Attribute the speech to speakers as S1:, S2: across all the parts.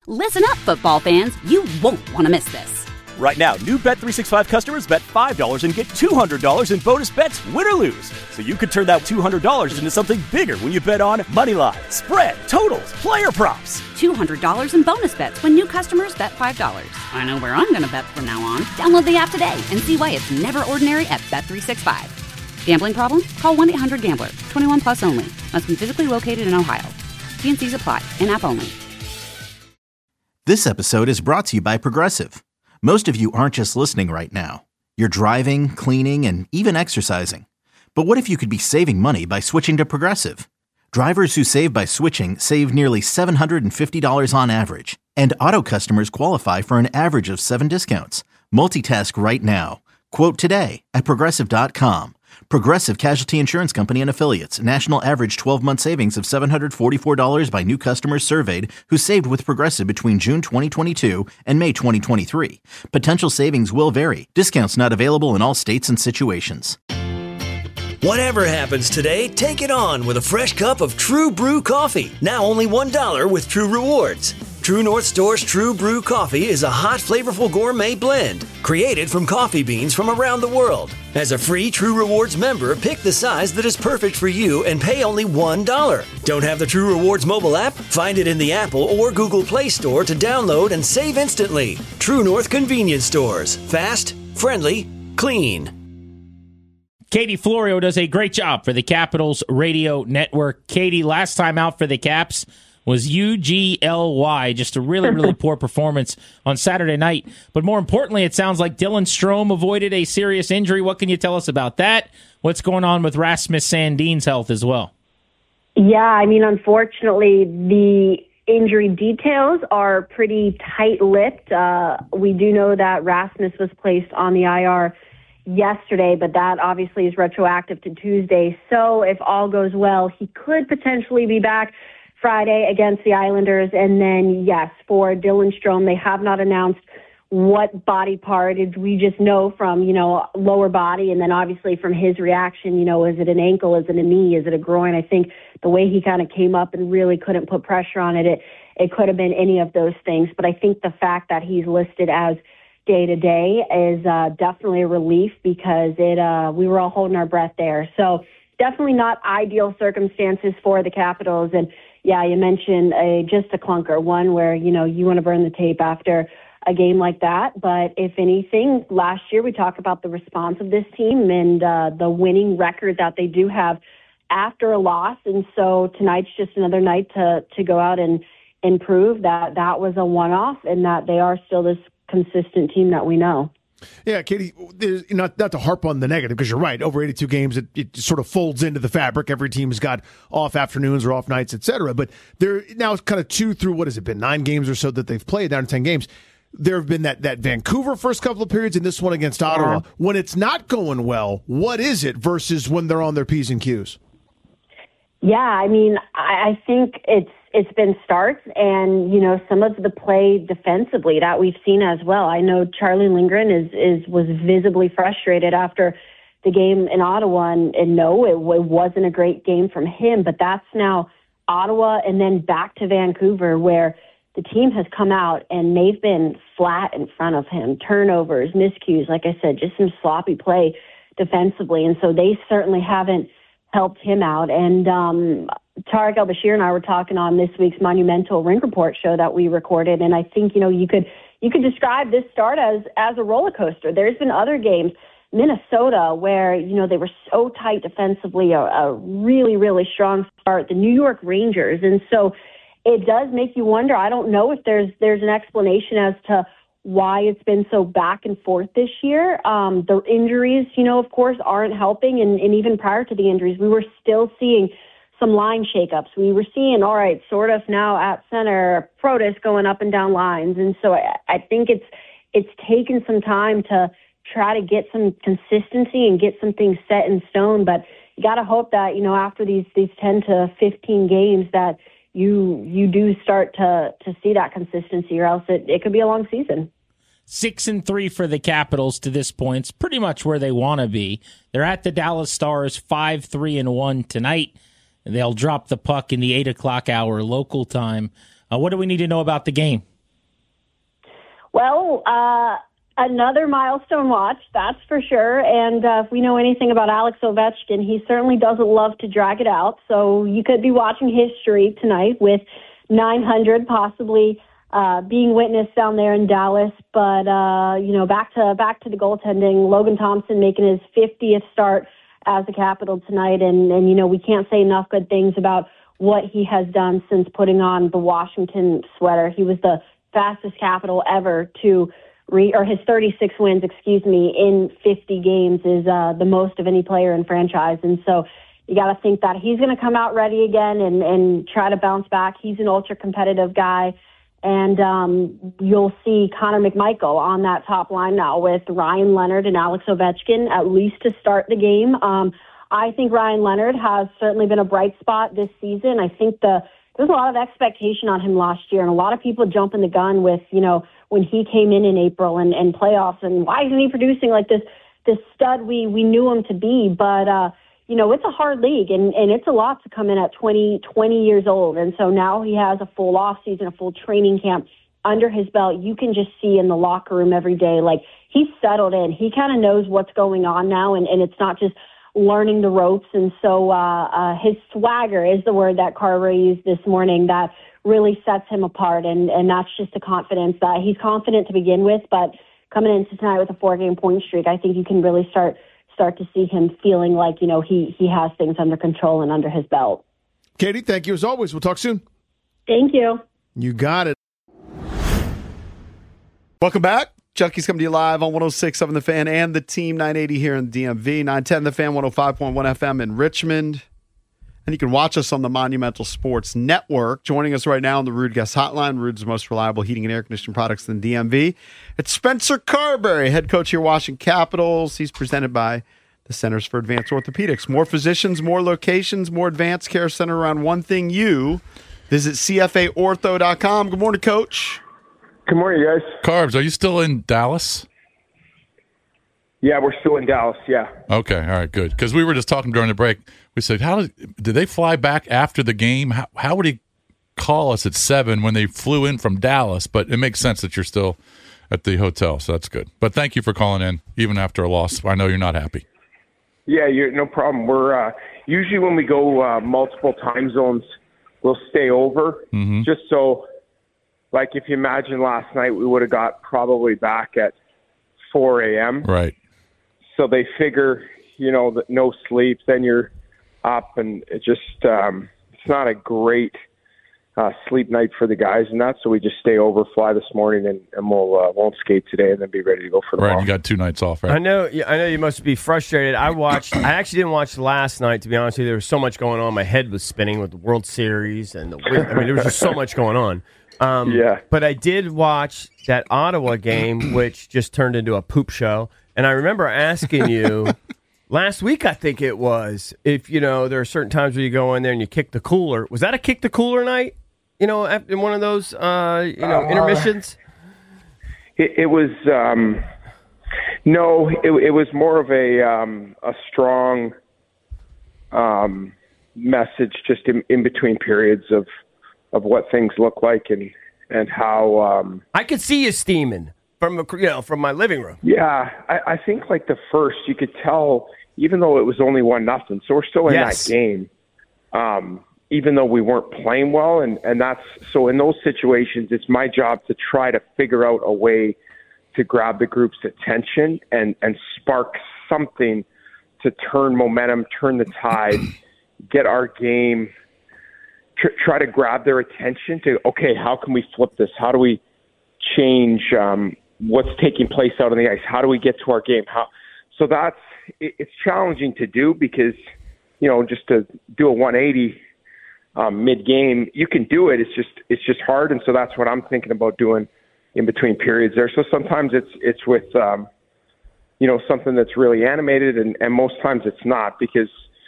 S1: Listen up, football fans. You won't want to miss this.
S2: Right now, new Bet365 customers bet $5 and get $200 in bonus bets, win or lose. So you could turn that $200 into something bigger when you bet on money line, spread, totals, player props.
S1: $200 in bonus bets when new customers bet $5. I know where I'm going to bet from now on. Download the app today and see why it's never ordinary at Bet365. Gambling problem? Call 1-800-GAMBLER. 21 plus only. Must be physically located in Ohio. T&Cs apply. In-app only.
S3: This episode is brought to you by Progressive. Most of you aren't just listening right now. You're driving, cleaning, and even exercising. But what if you could be saving money by switching to Progressive? Drivers who save by switching save nearly $750 on average. And auto customers qualify for an average of 7 discounts. Multitask right now. Quote today at Progressive.com. Progressive Casualty Insurance Company and Affiliates. National average 12-month savings of $744 by new customers surveyed who saved with Progressive between June 2022 and May 2023. Potential savings will vary. Discounts not available in all states and situations.
S4: Whatever happens today, take it on with a fresh cup of True Brew coffee. Now only $1 with True Rewards. True North Store's True Brew coffee is a hot, flavorful gourmet blend created from coffee beans from around the world. As a free True Rewards member, pick the size that is perfect for you and pay only $1. Don't have the True Rewards mobile app? Find it in the Apple or Google Play Store to download and save instantly. True North Convenience Stores. Fast, friendly, clean.
S5: Katie Florio does a great job for the Capitals Radio Network. Katie, last time out for the Caps was UGLY. Just a really, really poor performance on Saturday night. But more importantly, it sounds like Dylan Strome avoided a serious injury. What can you tell us about that? What's going on with Rasmus Sandin's health as well?
S6: Yeah, I mean, unfortunately, the injury details are pretty tight-lipped. We do know that Rasmus was placed on the IR yesterday, but that obviously is retroactive to Tuesday. So if all goes well, he could potentially be back Friday against the Islanders. And then, yes, for Dylan Strome, they have not announced what body part. We just know from, lower body, and then obviously from his reaction, is it an ankle, is it a knee, is it a groin? I think the way he kind of came up and really couldn't put pressure on it could have been any of those things. But I think the fact that he's listed as day-to-day is definitely a relief, because we were all holding our breath there. So definitely not ideal circumstances for the Capitals. And yeah, you mentioned just a clunker, one where, you want to burn the tape after a game like that. But if anything, last year we talked about the response of this team and the winning record that they do have after a loss. And so tonight's just another night to go out and prove that that was a one-off and that they are still this consistent team that we know.
S7: Yeah, Katie, not to harp on the negative, because you're right. Over 82 games, it sort of folds into the fabric. Every team's got off afternoons or off nights, et cetera. But they're now kind of 2 through, what has it been, 9 games or so that they've played, down to 10 games. There have been that Vancouver first couple of periods and this one against Ottawa. When it's not going well, what is it versus when they're on their P's and Q's?
S6: Yeah, I mean, I think it's been starts and, some of the play defensively that we've seen as well. I know Charlie Lindgren was visibly frustrated after the game in Ottawa, and no, it wasn't a great game from him, but that's now Ottawa and then back to Vancouver, where the team has come out and they've been flat in front of him. Turnovers, miscues, like I said, just some sloppy play defensively. And so they certainly haven't helped him out. And Tarek El-Bashir and I were talking on this week's Monumental Ring Report show that we recorded, and I think, you could describe this start as a roller coaster. There's been other games, Minnesota, where, they were so tight defensively, a really, really strong start, the New York Rangers. And so it does make you wonder. I don't know if there's an explanation as to why it's been so back and forth this year. The injuries, of course, aren't helping. And even prior to the injuries, we were still seeing some line shakeups. We were seeing, all right, sort of now at center, Protas going up and down lines. And so I think it's taken some time to try to get some consistency and get some things set in stone. But you got to hope that, after these 10 to 15 games that you do start to see that consistency, or else it could be a long season.
S5: 6-3 for the Capitals to this point. It's pretty much where they want to be. They're at the Dallas Stars 5-3-1 tonight. They'll drop the puck in the 8 o'clock hour local time. What do we need to know about the game?
S6: Well, another milestone watch, that's for sure. And if we know anything about Alex Ovechkin, he certainly doesn't love to drag it out. So you could be watching his streak tonight with 900 possibly being witnessed down there in Dallas. But, back to the goaltending. Logan Thompson making his 50th start as a Capital tonight. And we can't say enough good things about what he has done since putting on the Washington sweater. He was the fastest Capital ever to his 36 wins, in 50 games is the most of any player in franchise. And so you got to think that he's going to come out ready again and try to bounce back. He's an ultra competitive guy. And you'll see Connor McMichael on that top line now with Ryan Leonard and Alex Ovechkin, at least to start the game. I think Ryan Leonard has certainly been a bright spot this season. I think there's a lot of expectation on him last year, and a lot of people jumping the gun with, when he came in April and playoffs, and why isn't he producing like this stud we knew him to be? But, it's a hard league, and it's a lot to come in at 20 years old. And so now he has a full off season, a full training camp under his belt. You can just see in the locker room every day, like he's settled in. He kind of knows what's going on now, and it's not just learning the ropes. And so his swagger is the word that Carver used this morning that really sets him apart. And that's just the confidence that he's confident to begin with. But coming into tonight with a 4-game point streak, I think you can really start to see him feeling like, he has things under control and under his belt.
S7: Katie, thank you as always. We'll talk soon.
S6: Thank you.
S7: You got it.
S8: Welcome back. Junkies coming to you live on 106.7 The Fan and the Team 980 here in the DMV, 910 The Fan, 105.1 FM in Richmond. And you can watch us on the Monumental Sports Network. Joining us right now on the Ruud Guest Hotline, Ruud's most reliable heating and air conditioning products in the DMV. It's Spencer Carberry, head coach here, Washington Capitals. He's presented by the Centers for Advanced Orthopedics. More physicians, more locations, more advanced care centered around one thing, you. Visit CFAortho.com. Good morning, Coach.
S9: Good morning, guys.
S10: Carbs, are you still in Dallas?
S9: Yeah, we're still in Dallas, yeah.
S10: Okay, all right, good. Because we were just talking during the break. We said, did they fly back after the game? How would he call us at 7 when they flew in from Dallas? But it makes sense that you're still at the hotel, so that's good. But thank you for calling in, even after a loss. I know you're not happy.
S9: Yeah, no problem. We're usually when we go multiple time zones, we'll stay over, just so, like if you imagine last night, we would have got probably back at 4 a.m.
S10: Right.
S9: So they figure, that no sleep, then you're up, and it just it's not a great sleep night for the guys, and that. So we just stay over, fly this morning, and won't skate today, and then be ready to go for tomorrow.
S10: Right, you got 2 nights off, right?
S11: I know you must be frustrated. I actually didn't watch last night, to be honest with you. There was so much going on. My head was spinning with the World Series, and there was just so much going on.
S9: Yeah.
S11: But I did watch that Ottawa game, which just turned into a poop show. And I remember asking you last week, I think it was, if, there are certain times where you go in there and you kick the cooler. Was that a kick the cooler night? In one of those, intermissions?
S9: It was, no, it was more of a strong message just in between periods of what things look like and how
S11: I could see you steaming from my living room.
S9: Yeah, I think like the first, you could tell, even though it was only 1-0, so we're still in that game. Even though we weren't playing well, and that's so in those situations, it's my job to try to figure out a way to grab the group's attention and spark something to turn momentum, turn the tide, get our game. Try to grab their attention to, okay, how can we flip this? How do we change what's taking place out on the ice? How do we get to our game? So it's challenging to do because, just to do a 180 mid-game, you can do it. It's just hard, and so that's what I'm thinking about doing in between periods there. So sometimes it's with, something that's really animated, and most times it's not because,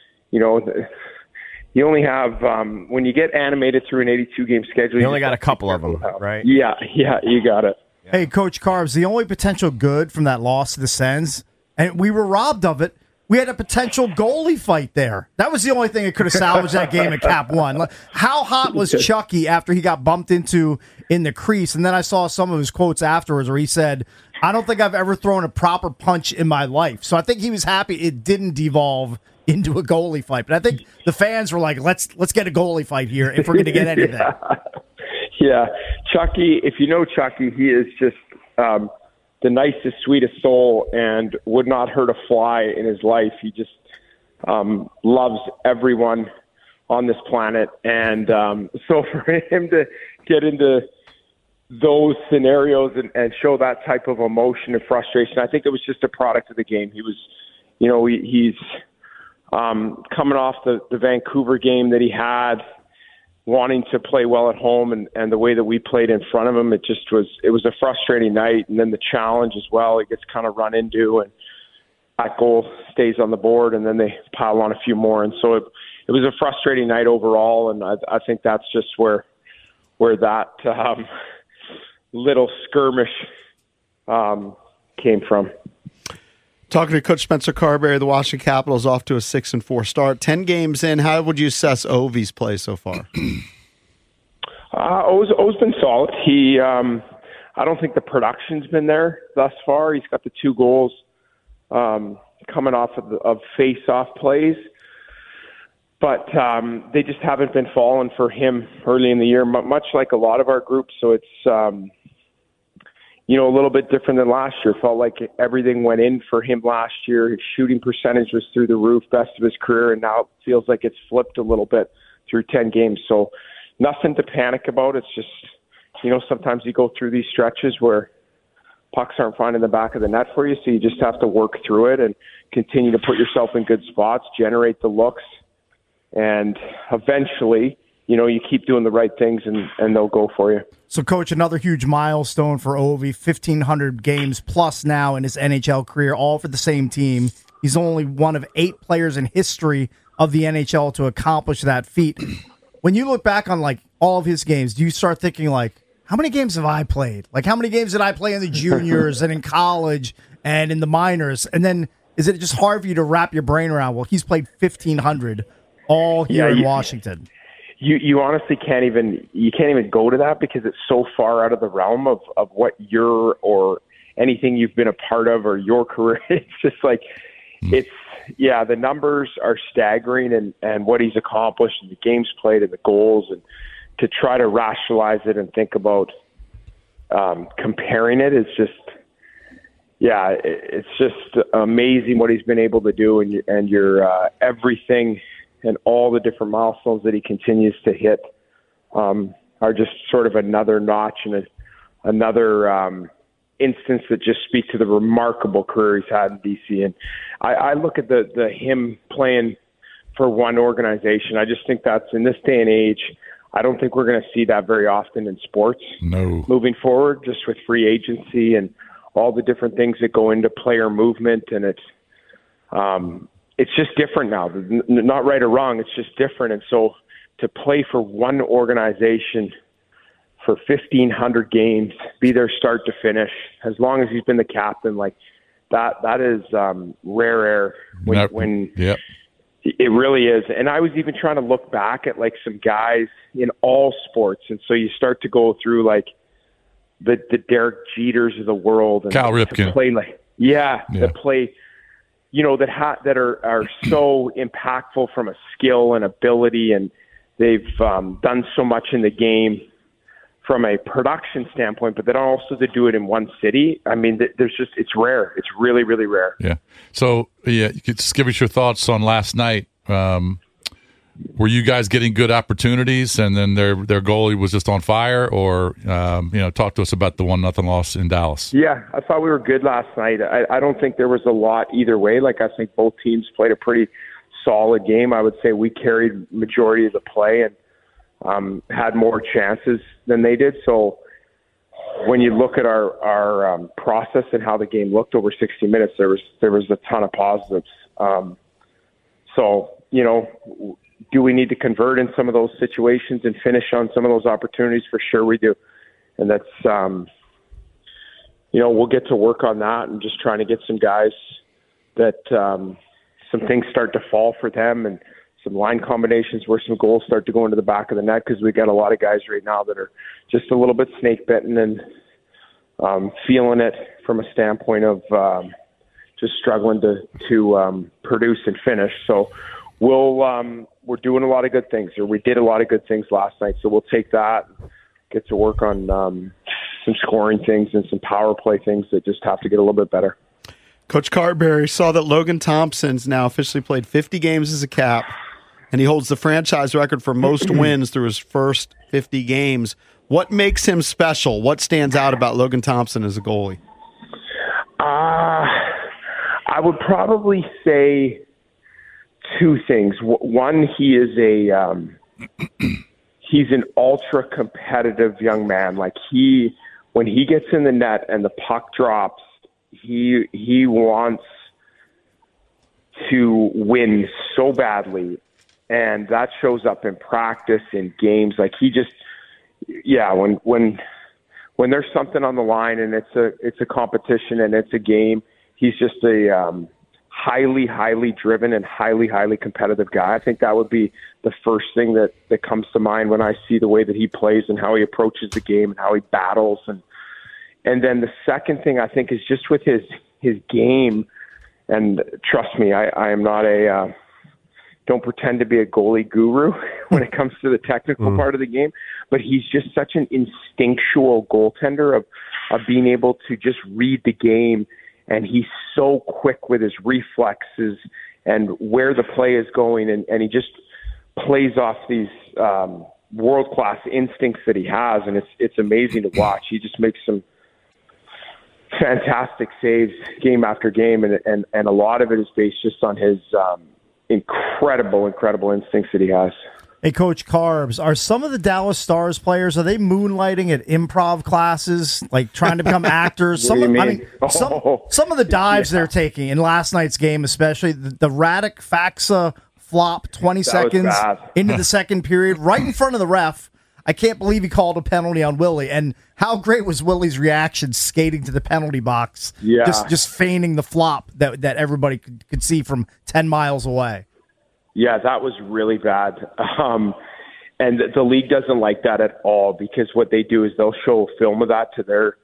S9: you only have, when you get animated through an 82-game schedule...
S11: You only got a couple of them, right?
S9: Yeah, you got it.
S12: Hey, Coach Carbs, the only potential good from that loss to the Sens, and we were robbed of it, we had a potential goalie fight there. That was the only thing that could have salvaged that game at Cap One. Like, how hot was Chucky after he got bumped into in the crease? And then I saw some of his quotes afterwards where he said, I don't think I've ever thrown a proper punch in my life. So I think he was happy it didn't devolve into a goalie fight. But I think the fans were like, let's get a goalie fight here if we're going to get anything.
S9: Yeah. Chucky, if you know Chucky, he is just the nicest, sweetest soul and would not hurt a fly in his life. He just loves everyone on this planet. And so for him to get into those scenarios and show that type of emotion and frustration, I think it was just a product of the game. He was, he's coming off the Vancouver game that he had, wanting to play well at home, and the way that we played in front of him, it was a frustrating night. And then the challenge as well, he gets kind of run into, and that goal stays on the board, and then they pile on a few more. And so it was a frustrating night overall, and I think that's just where that little skirmish came from.
S8: Talking to Coach Spencer Carberry, the Washington Capitals off to a 6-4 start. 10 games in, how would you assess Ovi's play so far?
S9: O's been solid. He, I don't think the production's been there thus far. He's got the 2 goals coming off of face-off plays, but they just haven't been falling for him early in the year, much like a lot of our groups. So it's a little bit different than last year. Felt like everything went in for him last year. His shooting percentage was through the roof, best of his career, and now it feels like it's flipped a little bit through 10 games. So nothing to panic about. It's just, sometimes you go through these stretches where pucks aren't finding the back of the net for you, so you just have to work through it and continue to put yourself in good spots, generate the looks, and eventually you keep doing the right things and they'll go for you.
S12: So, Coach, another huge milestone for Ovi, 1,500 games plus now in his NHL career, all for the same team. He's only one of 8 players in history of the NHL to accomplish that feat. When you look back on, all of his games, do you start thinking, how many games have I played? How many games did I play in the juniors and in college and in the minors? And then is it just hard for you to wrap your brain around, well, he's played 1,500 all here in Washington?
S9: You honestly can't even go to that because it's so far out of the realm of what you're or anything you've been a part of or your career. It's just the numbers are staggering and what he's accomplished and the games played and the goals, and to try to rationalize it and think about comparing it is just, it's just amazing what he's been able to do, and your everything and all the different milestones that he continues to hit are just sort of another notch and another instance that just speak to the remarkable career he's had in DC. And I look at the him playing for one organization. I just think that's, in this day and age, I don't think we're going to see that very often in sports.
S10: No. Moving
S9: forward, just with free agency and all the different things that go into player movement, and it's just different now. Not right or wrong, it's just different. And so to play for one organization for 1,500 games, be there start to finish, as long as he's been the captain, that is rare air when
S10: yep.
S9: It really is. And I was even trying to look back at some guys in all sports. And so you start to go through the Derek Jeters of the world, and
S10: Cal Ripken.
S9: To play that play, that are so impactful from a skill and ability, and they've done so much in the game from a production standpoint, but then also to do it in one city. I mean, it's rare. It's really, really rare.
S10: Yeah. So, you could just give us your thoughts on last night. Were you guys getting good opportunities, and then their goalie was just on fire, or talk to us about the 1-0 loss in Dallas?
S9: Yeah, I thought we were good last night. I don't think there was a lot either way. I think both teams played a pretty solid game. I would say we carried majority of the play and had more chances than they did. So when you look at our process and how the game looked over 60 minutes, there was a ton of positives. Do we need to convert in some of those situations and finish on some of those opportunities? For sure we do. And that's, we'll get to work on that and just trying to get some guys that some things start to fall for them and some line combinations where some goals start to go into the back of the net, because we got a lot of guys right now that are just a little bit snake bitten and feeling it from a standpoint of just struggling to produce and finish. So we're doing a lot of good things, or we did a lot of good things last night. So we'll take that, get to work on some scoring things and some power play things that just have to get a little bit better.
S8: Coach Carberry saw that Logan Thompson's now officially played 50 games as a Cap, and he holds the franchise record for most wins through his first 50 games. What makes him special? What stands out about Logan Thompson as a goalie?
S9: I would probably say two things. One, he is he's an ultra competitive young man. Like when he gets in the net and the puck drops, he wants to win so badly, and that shows up in practice, in games. Like when there's something on the line and it's a competition and it's a game, he's just a highly driven and highly competitive guy. I think that would be the first thing that comes to mind when I see the way that he plays and how he approaches the game and how he battles. And then the second thing I think is just with his game, and trust me, I am not don't pretend to be a goalie guru when it comes to the technical part of the game, but he's just such an instinctual goaltender of being able to just read the game, and he's so quick with his reflexes and where the play is going, and he just plays off these world-class instincts that he has, and it's amazing to watch. He just makes some fantastic saves game after game, and a lot of it is based just on his incredible instincts that he has.
S12: Hey, Coach Carbs, are some of the Dallas Stars players, are they moonlighting at improv classes, like trying to become actors? Some of the dives they're taking in last night's game, especially the Radek Faksa flop 20 seconds into the second period, right in front of the ref. I can't believe he called a penalty on Willie. And how great was Willie's reaction skating to the penalty box, just feigning the flop that everybody could see from 10 miles away.
S9: Yeah, that was really bad. And the league doesn't like that at all, because what they do is they'll show film of that to their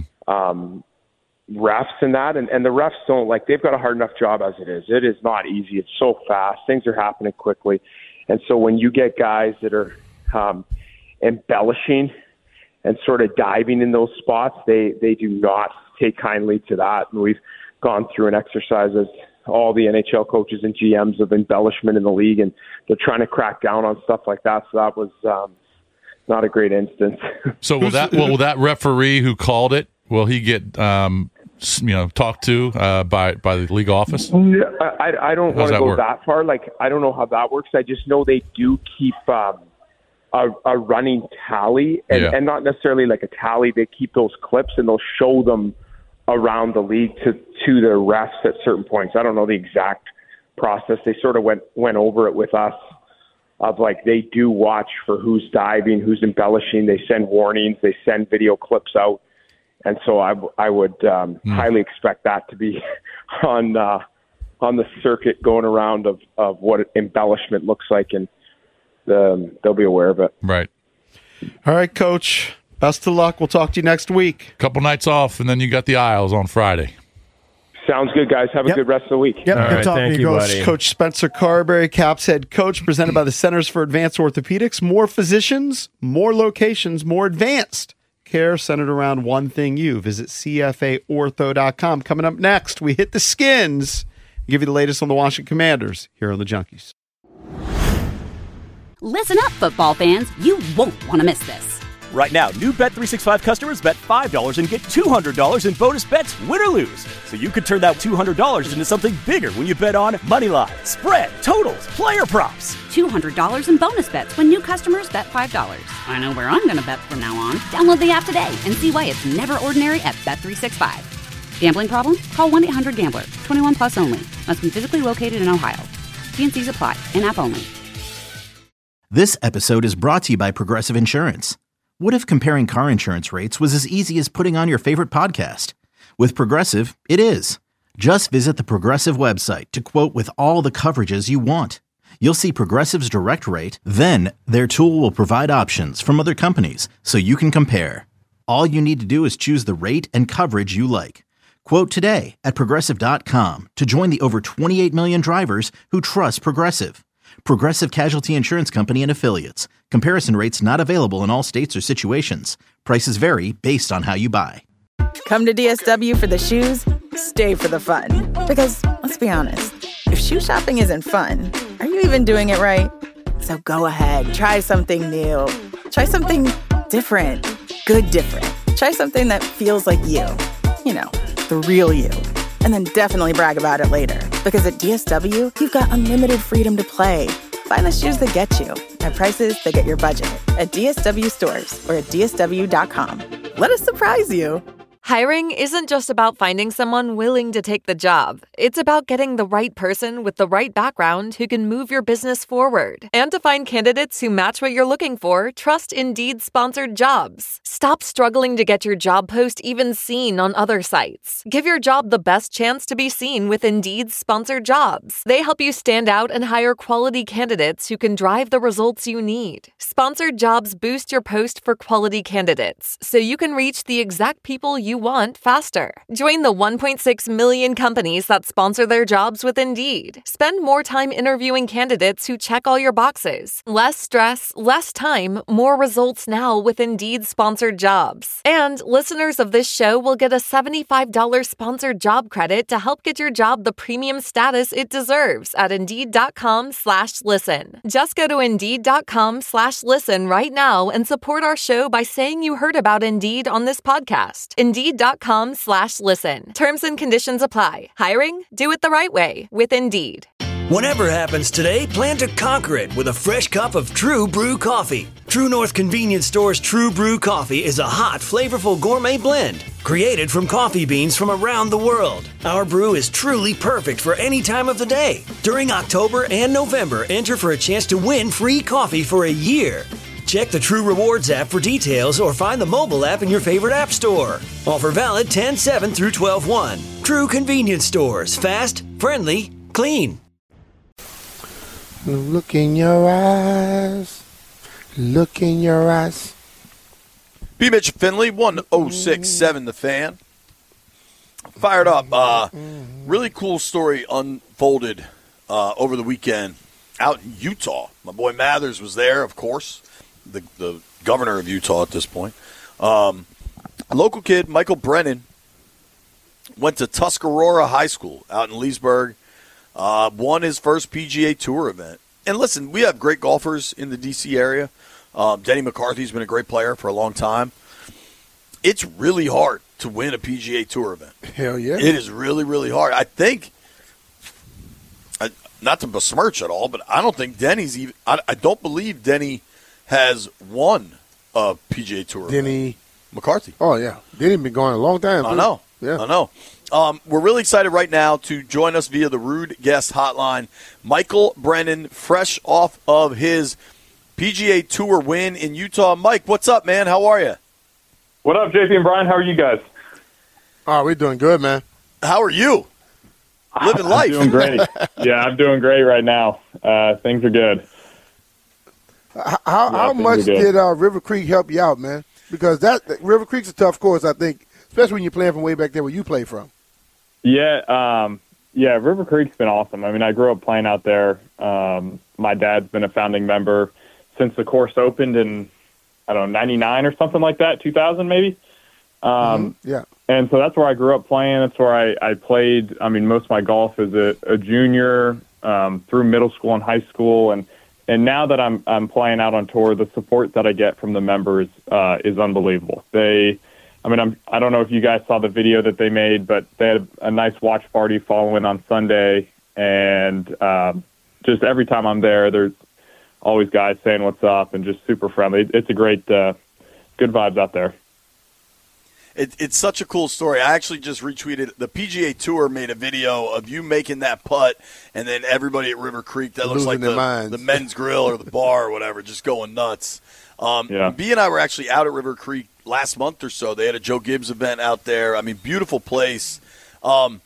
S9: refs and that. And the refs don't they've got a hard enough job as it is. It is not easy. It's so fast. Things are happening quickly. And so when you get guys that are embellishing and sort of diving in those spots, they do not take kindly to that. And we've gone through an exercise as all the NHL coaches and GMs of embellishment in the league, and they're trying to crack down on stuff like that. So that was not a great instance.
S10: So will that referee who called it, will he get talked to by the league office?
S9: I don't want to go that far. I don't know how that works. I just know they do keep a running tally, and not necessarily like a tally. They keep those clips and they'll show them around the league to the refs at certain points. I don't know the exact process. They sort of went over it with us of they do watch for who's diving, who's embellishing. They send warnings, they send video clips out. And so I would highly expect that to be on the circuit going around of what embellishment looks like, and they'll be aware of it.
S10: Right.
S8: All right, Coach. Best of luck. We'll talk to you next week.
S10: Couple nights off, and then you got the Isles on Friday.
S9: Sounds good, guys. Have a good rest of the week.
S12: Yep.
S11: All right, thank you, buddy.
S8: Coach Spencer Carberry, Caps head coach, presented by the Centers for Advanced Orthopedics. More physicians, more locations, more advanced care centered around one thing you. Visit CFAortho.com. Coming up next, we hit the Skins. Give you the latest on the Washington Commanders here on the Junkies.
S1: Listen up, football fans. You won't want to miss this.
S2: Right now, new Bet365 customers bet $5 and get $200 in bonus bets, win or lose. So you could turn that $200 into something bigger when you bet on moneyline, spread, totals, player props.
S1: $200 in bonus bets when new customers bet $5. I know where I'm going to bet from now on. Download the app today and see why it's never ordinary at Bet365. Gambling problem? Call 1-800-GAMBLER. 21 plus only. Must be physically located in Ohio. T&Cs apply. In-app only.
S3: This episode is brought to you by Progressive Insurance. What if comparing car insurance rates was as easy as putting on your favorite podcast? With Progressive, it is. Just visit the Progressive website to quote with all the coverages you want. You'll see Progressive's direct rate, then their tool will provide options from other companies so you can compare. All you need to do is choose the rate and coverage you like. Quote today at Progressive.com to join the over 28 million drivers who trust Progressive. Progressive Casualty Insurance Company and Affiliates. Comparison rates not available in all states or situations. Prices vary based on how you buy.
S13: Come to DSW for the shoes, stay for the fun. Because, let's be honest, if shoe shopping isn't fun, are you even doing it right? So go ahead, try something new. Try something different. Good different. Try something that feels like you. You know, the real you. And then definitely brag about it later. Because at DSW, you've got unlimited freedom to play. Find the shoes that get you at prices that get your budget at DSW stores or at DSW.com. Let us surprise you.
S14: Hiring isn't just about finding someone willing to take the job. It's about getting the right person with the right background who can move your business forward. And to find candidates who match what you're looking for, trust Indeed-sponsored jobs. Stop struggling to get your job post even seen on other sites. Give your job the best chance to be seen with Indeed-sponsored jobs. They help you stand out and hire quality candidates who can drive the results you need. Sponsored jobs boost your post for quality candidates, so you can reach the exact people you want faster. Join the 1.6 million companies that sponsor their jobs with Indeed. Spend more time interviewing candidates who check all your boxes. Less stress, less time, more results now with Indeed-sponsored jobs. And listeners of this show will get a $75 sponsored job credit to help get your job the premium status it deserves at Indeed.com/listen. Just go to Indeed.com/listen right now and support our show by saying you heard about Indeed on this podcast. Indeed.com/listen. Terms and conditions apply. Hiring? Do it the right way with Indeed.
S4: Whatever happens today, plan to conquer it with a fresh cup of True Brew coffee. True North Convenience Store's True Brew coffee is a hot, flavorful gourmet blend created from coffee beans from around the world. Our brew is truly perfect for any time of the day. During October and November, enter for a chance to win free coffee for a year. Check the True Rewards app for details or find the mobile app in your favorite app store. Offer valid 10/7 through 12/1. True Convenience Stores. Fast, friendly, clean.
S15: Look in your eyes. Look in your eyes.
S16: B. Mitch Finley, 106.7 The Fan. Fired up. Really cool story unfolded over the weekend out in Utah. My boy Mathers was there, of course. The governor of Utah at this point. A local kid, Michael Brennan, went to Tuscarora High School out in Leesburg, won his first PGA Tour event. And listen, we have great golfers in the D.C. area. Denny McCarthy's been a great player for a long time. It's really hard to win a PGA Tour event.
S15: Hell yeah.
S16: It is really, really hard. I think, not to besmirch at all, but I don't think Denny's even – I don't believe Denny – has won a PGA Tour.
S15: Denny
S16: McCarthy.
S15: Oh, yeah. Denny been going a long time.
S16: I know.
S15: Yeah.
S16: I know. We're really excited right now to join us via the Rude Guest Hotline. Michael Brennan, fresh off of his PGA Tour win in Utah. Mike, what's up, man? How are you?
S17: What up, JP and Brian? How are you guys?
S15: Oh, we're doing good, man.
S16: How are you? Living life.
S17: I'm doing great. Yeah, I'm doing great right now. Things are good.
S15: How much did River Creek help you out, man? Because River Creek's a tough course, I think, especially when you're playing from way back there where you play from.
S17: Yeah, River Creek's been awesome. I mean, I grew up playing out there. My dad's been a founding member since the course opened in, 99 or something like that, 2000 maybe.
S15: Yeah.
S17: And so that's where I grew up playing. That's where I played, most of my golf as a junior through middle school and high school. And now that I'm playing out on tour, the support that I get from the members is unbelievable. I don't know if you guys saw the video that they made, but they had a nice watch party following on Sunday, and just every time I'm there, there's always guys saying what's up and just super friendly. It's a great, good vibes out there.
S16: It's such a cool story. I actually just retweeted. The PGA Tour made a video of you making that putt, and then everybody at River Creek, that looks like the men's grill or the bar or whatever, just going nuts. B and I were actually out at River Creek last month or so. They had a Joe Gibbs event out there. Beautiful place. But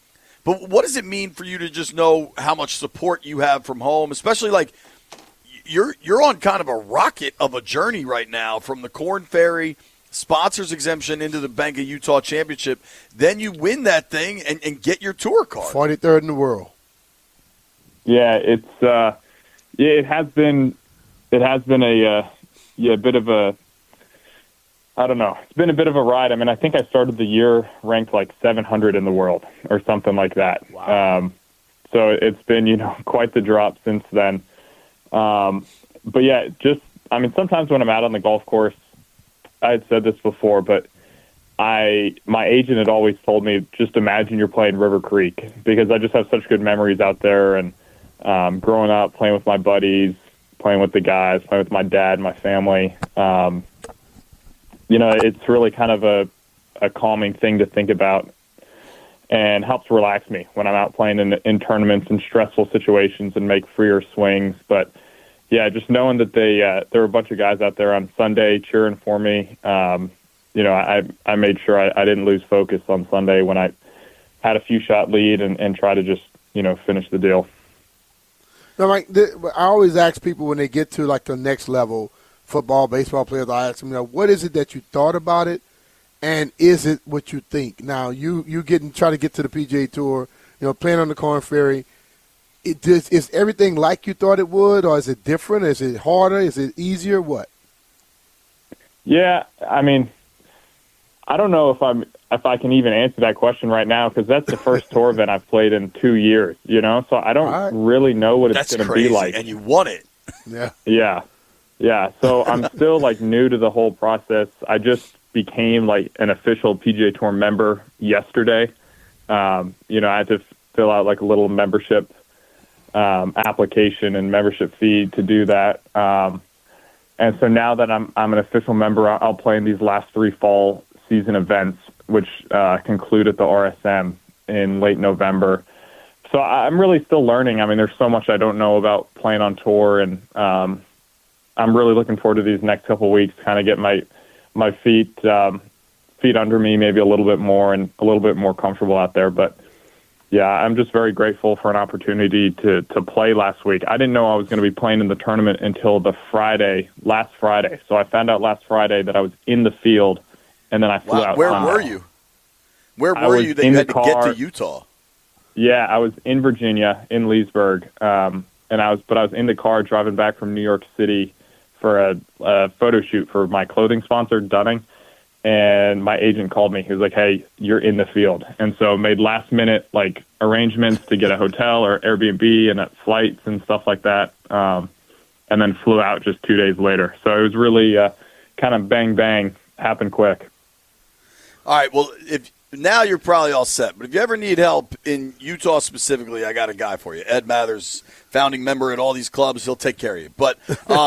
S16: But what does it mean for you to just know how much support you have from home, especially like you're on kind of a rocket of a journey right now from the Korn Ferry sponsors exemption into the Bank of Utah Championship. Then you win that thing and get your tour card.
S15: 43rd in the world.
S17: Yeah, it has been a bit of a, I don't know. It's been a bit of a ride. I mean, I think I started the year ranked like 700 in the world or something like that. Wow. So it's been, quite the drop since then. But yeah, sometimes when I'm out on the golf course, I had said this before, but my agent had always told me, just imagine you're playing River Creek, because I just have such good memories out there. And growing up, playing with my buddies, playing with the guys, playing with my dad, my family, it's really kind of a calming thing to think about and helps relax me when I'm out playing in tournaments and stressful situations and make freer swings. But yeah, just knowing that there were a bunch of guys out there on Sunday cheering for me. I made sure I didn't lose focus on Sunday when I had a few shot lead and try to just, finish the deal.
S15: Now, Mike, I always ask people when they get to like the next level, football, baseball players, I ask them, what is it that you thought about it, and is it what you think? Now, you try to get to the PGA Tour, playing on the Korn Ferry. Is everything like you thought it would, or is it different? Is it harder? Is it easier? What?
S17: Yeah, I mean, I don't know if I can even answer that question right now, because that's the first tour event I've played in 2 years, so I don't really know what it's going to be like.
S16: And you won it.
S17: Yeah. Yeah. So I'm still new to the whole process. I just became an official PGA Tour member yesterday. I had to fill out a little membership application and membership fee to do that. And so now that I'm an official member, I'll play in these last 3 fall season events, which conclude at the RSM in late November. So I'm really still learning. I mean, there's so much I don't know about playing on tour, and I'm really looking forward to these next couple of weeks, kind of get my feet under me maybe a little bit more and a little bit more comfortable out there. But yeah, I'm just very grateful for an opportunity to play last week. I didn't know I was going to be playing in the tournament until last Friday. So I found out last Friday that I was in the field, and then I flew out.
S16: Where were you? Where were you that you had to get to Utah?
S17: Yeah, I was in Virginia, in Leesburg, and I was in the car driving back from New York City for a photo shoot for my clothing sponsor, Dunning. And my agent called me. He was like, "Hey, you're in the field." And so made last minute arrangements to get a hotel or Airbnb and flights and stuff like that. And then flew out just 2 days later. So it was really kind of bang, bang, happened quick.
S16: All right. Well, now you're probably all set. But if you ever need help in Utah specifically, I got a guy for you. Ed Mathers, founding member at all these clubs. He'll take care of you. But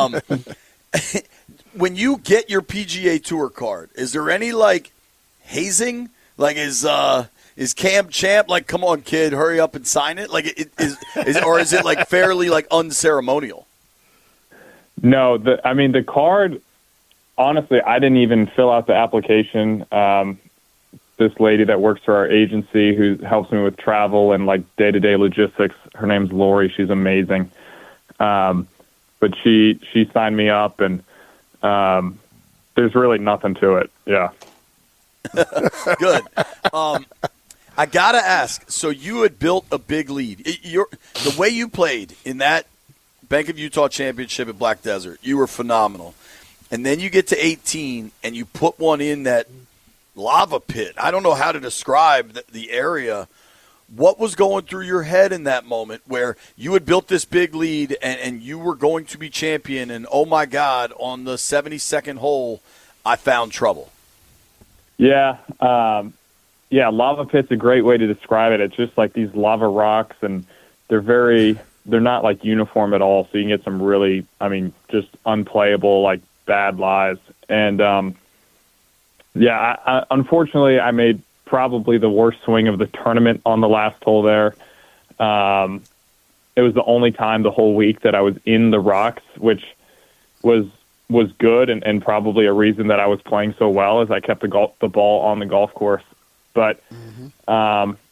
S16: when you get your PGA Tour card, is there any hazing? Is Cam Champ come on, kid, hurry up and sign it? Or is it fairly unceremonial?
S17: No, the card. Honestly, I didn't even fill out the application. This lady that works for our agency, who helps me with travel and day-to-day logistics, her name's Lori. She's amazing. But she signed me up, and there's really nothing to it. Yeah.
S16: Good. I got to ask, so you had built a big lead. The way you played in that Bank of Utah Championship at Black Desert, you were phenomenal. And then you get to 18, and you put one in that lava pit. I don't know how to describe the area. What was going through your head in that moment where you had built this big lead and you were going to be champion, and, oh, my God, on the 72nd hole, I found trouble?
S17: Yeah. Lava pit's a great way to describe it. It's just these lava rocks, and they're not uniform at all, so you can get some really, just unplayable, bad lies. And, unfortunately, I made probably the worst swing of the tournament on the last hole there. It was the only time the whole week that I was in the rocks, which was good and probably a reason that I was playing so well, as I kept the ball on the golf course. But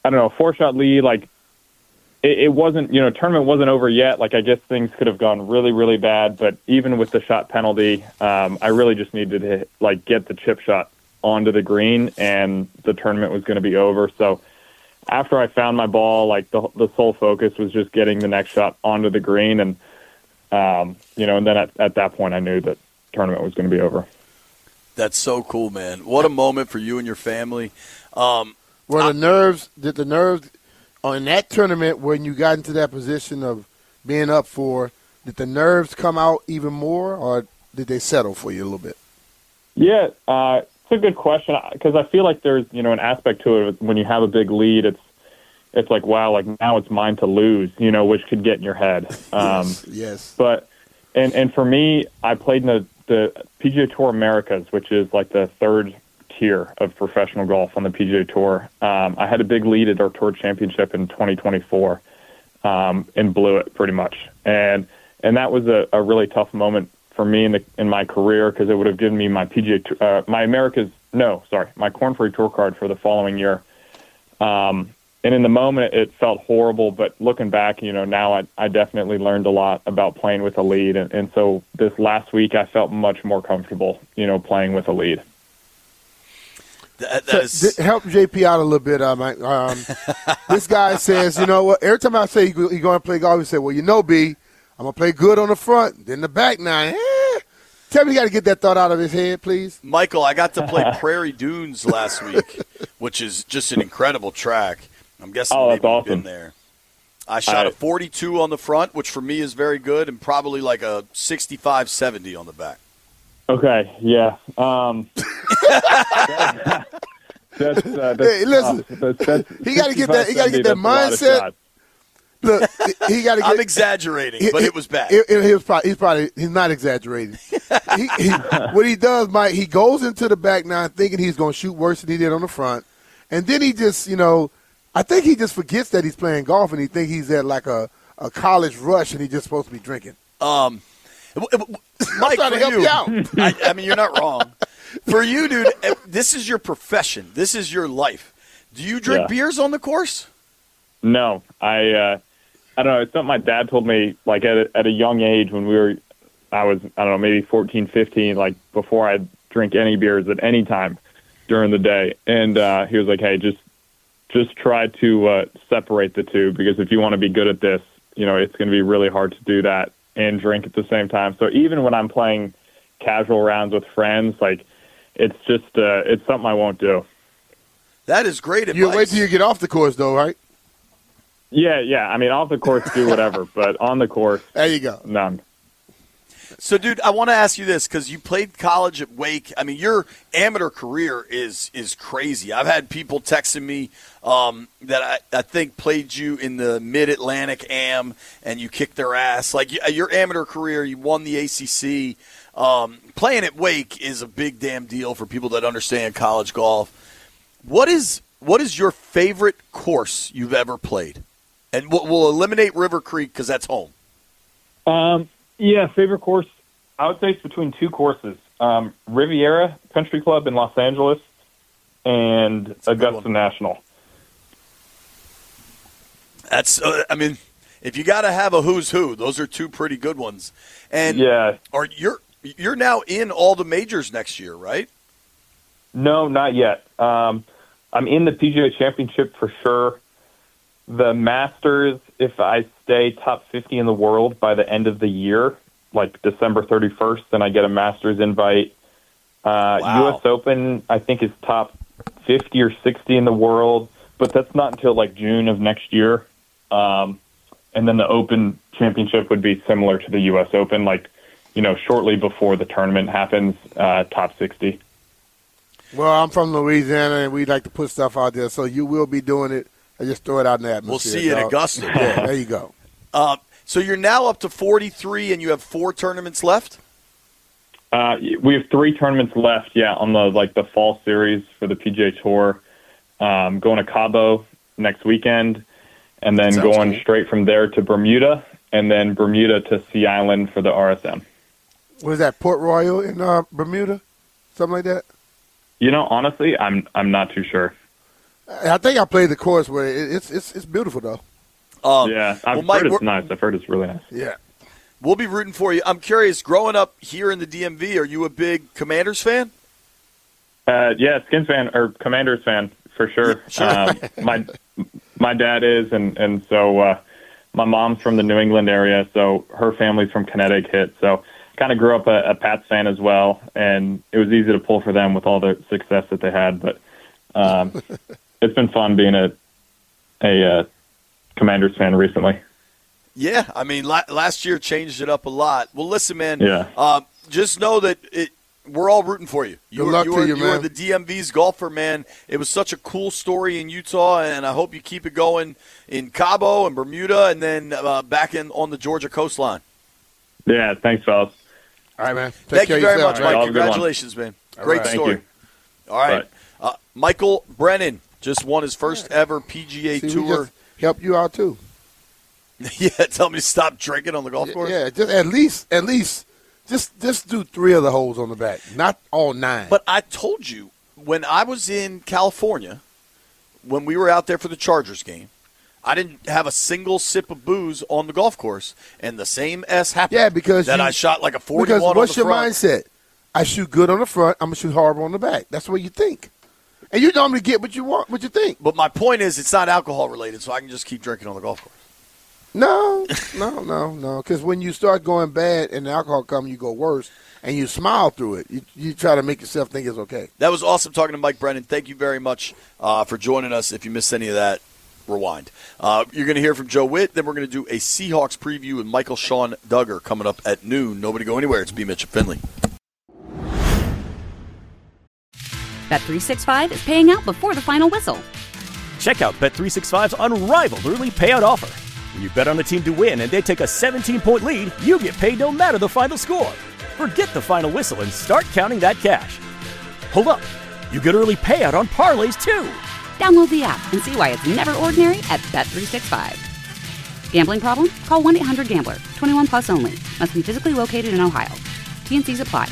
S17: I don't know, 4-shot lead. Like it wasn't, tournament wasn't over yet. Like I guess things could have gone really, really bad. But even with the shot penalty, I really just needed to get the chip shot onto the green, and the tournament was going to be over. So after I found my ball, the sole focus was just getting the next shot onto the green, and and then at that point I knew that the tournament was going to be over.
S16: That's so cool, man. What a moment for you and your family.
S15: Did the nerves in that tournament when you got into that position of being up for, did the nerves come out even more, or did they settle for you a little bit?
S17: Yeah, it's a good question, because I feel like there's, an aspect to it when you have a big lead. It's like, wow, like now it's mine to lose, which could get in your head.
S15: Yes.
S17: But and for me, I played in the PGA Tour Americas, which is like the third tier of professional golf on the PGA Tour. I had a big lead at our Tour Championship in 2024 and blew it pretty much. And that was a really tough moment for me in my career, because it would have given me my my Korn Ferry Tour card for the following year. And in the moment, it felt horrible. But looking back, now I definitely learned a lot about playing with a lead. And so this last week, I felt much more comfortable, playing with a lead.
S15: Help JP out a little bit, Mike. This guy says, you know what? Every time I say he's going to play golf, he said, well, B, I'm going to play good on the front, then the back nine. Tell me you got to get that thought out of his head, please.
S16: Michael, I got to play Prairie Dunes last week, which is just an incredible track. I'm guessing maybe you've been there. I shot a 42 on the front, which for me is very good, and probably like a 65, 70 on the back.
S17: Okay, yeah.
S15: Hey, listen. He got to get that. He got to get that mindset. Look, he got to get.
S16: I'm exaggerating, but it was bad.
S15: He's not exaggerating. What he does, Mike, he goes into the back nine thinking he's going to shoot worse than he did on the front, and then he just, I think he just forgets that he's playing golf, and he thinks he's at like a college rush, and he's just supposed to be drinking.
S16: Mike,
S15: trying to help you out.
S16: I mean, you're not wrong. For you, dude, this is your profession. This is your life. Do you drink beers on the course?
S17: No, I don't know. It's something my dad told me, like at a young age when I was, I don't know, maybe 14, 15, like before I'd drink any beers at any time during the day. And he was like, hey, just try to separate the two, because if you want to be good at this, it's going to be really hard to do that and drink at the same time. So even when I'm playing casual rounds with friends, like it's just it's something I won't do.
S16: That is great advice.
S15: You wait till you get off the course, though, right?
S17: Yeah. I mean, off the course, do whatever, but on the course,
S15: there you go.
S17: None.
S16: So, dude, I want to ask you this, because you played college at Wake. I mean, your amateur career is crazy. I've had people texting me that I think played you in the Mid-Atlantic Am, and you kicked their ass. Like, your amateur career, you won the ACC. Playing at Wake is a big damn deal for people that understand college golf. What is your favorite course you've ever played? And we'll eliminate River Creek because that's home.
S17: Yeah, favorite course, I would say it's between two courses. Riviera Country Club in Los Angeles and Augusta National.
S16: That's, I mean, if you got to have a who's who, those are two pretty good ones. And you're now in all the majors next year, right?
S17: No, not yet. I'm in the PGA Championship for sure. The Masters, if I stay top 50 in the world by the end of the year, like December 31st, then I get a Masters invite. U.S. Open, I think, is top 50 or 60 in the world, but that's not until like June of next year. And then the Open Championship would be similar to the U.S. Open, like, shortly before the tournament happens, top 60.
S15: Well, I'm from Louisiana, and we like to put stuff out there, so you will be doing it. I just throw it out in the atmosphere.
S16: We'll see you in Augusta.
S15: Yeah, there you go.
S16: So you're now up to 43, and you have 4 tournaments left?
S17: We have 3 tournaments left, on the fall series for the PGA Tour. Going to Cabo next weekend, and then going straight from there to Bermuda, and then Bermuda to Sea Island for the RSM.
S15: Was that Port Royal in Bermuda? Something like that?
S17: Honestly, I'm not too sure.
S15: I think I played the course where it's beautiful though.
S17: Yeah, I've heard it's nice. I've heard it's really nice.
S15: Yeah.
S16: We'll be rooting for you. I'm curious, growing up here in the DMV, are you a big Commanders fan?
S17: Yeah, Skins fan or Commanders fan for sure.
S16: Yeah, sure.
S17: My dad is, and so my mom's from the New England area, so her family's from Connecticut. So kind of grew up a Pats fan as well, and it was easy to pull for them with all the success that they had. But it's been fun being a Commanders fan recently.
S16: Yeah, I mean, last year changed it up a lot. Well, listen, man.
S17: Yeah.
S16: Just know that we're all rooting for you. You
S15: Good luck to you,
S16: you are
S15: man.
S16: the DMV's golfer, man. It was such a cool story in Utah, and I hope you keep it going in Cabo and Bermuda, and then back on the Georgia coastline.
S17: Yeah, thanks, fellas.
S15: All right, man.
S16: Thank you very much,
S17: All right,
S16: Mike.
S17: have a good one.
S16: Congratulations, man.
S15: All
S16: Great
S15: right.
S17: Thank
S16: story.
S17: you.
S16: All right. Michael Brennan just won his first ever PGA
S15: See, we
S16: Tour.
S15: just help you out too.
S16: Yeah, tell me to stop drinking on the golf course.
S15: Yeah, just at least just do 3 of the holes on the back, not all 9.
S16: But I told you, when I was in California, when we were out there for the Chargers game, I didn't have a single sip of booze on the golf course, and the same happened.
S15: Yeah, because
S16: I shot like a 41
S15: because
S16: on
S15: what's
S16: the
S15: your
S16: front.
S15: mindset? I shoot good on the front. I'm gonna shoot horrible on the back. That's what you think, and you normally get what you want, what you think.
S16: But my point is, it's not alcohol related, so I can just keep drinking on the golf course.
S15: No. Because when you start going bad and the alcohol comes, you go worse, and you smile through it. You try to make yourself think it's okay.
S16: That was awesome talking to Mike Brennan. Thank you very much for joining us. If you missed any of that, rewind. You're going to hear from Joe Witt. Then we're going to do a Seahawks preview with Michael Sean Duggar coming up at noon. Nobody go anywhere. It's B. Mitch and Finley.
S1: Bet365 is paying out before the final whistle.
S2: Check out Bet365's unrivaled early payout offer. When you bet on a team to win and they take a 17-point lead, you get paid no matter the final score. Forget the final whistle and start counting that cash. Hold up. You get early payout on parlays, too.
S1: Download the app and see why it's never ordinary at Bet365. Gambling problem? Call 1-800-GAMBLER. 21 plus only. Must be physically located in Ohio. T&Cs apply.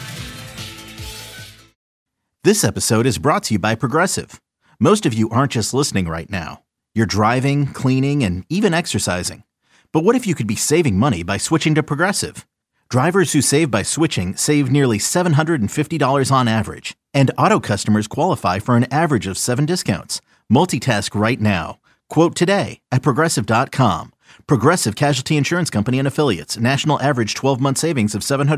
S3: This episode is brought to you by Progressive. Most of you aren't just listening right now. You're driving, cleaning, and even exercising. But what if you could be saving money by switching to Progressive? Drivers who save by switching save nearly $750 on average. And auto customers qualify for an average of 7 discounts. Multitask right now. Quote today at Progressive.com. Progressive Casualty Insurance Company and Affiliates. National average 12-month savings of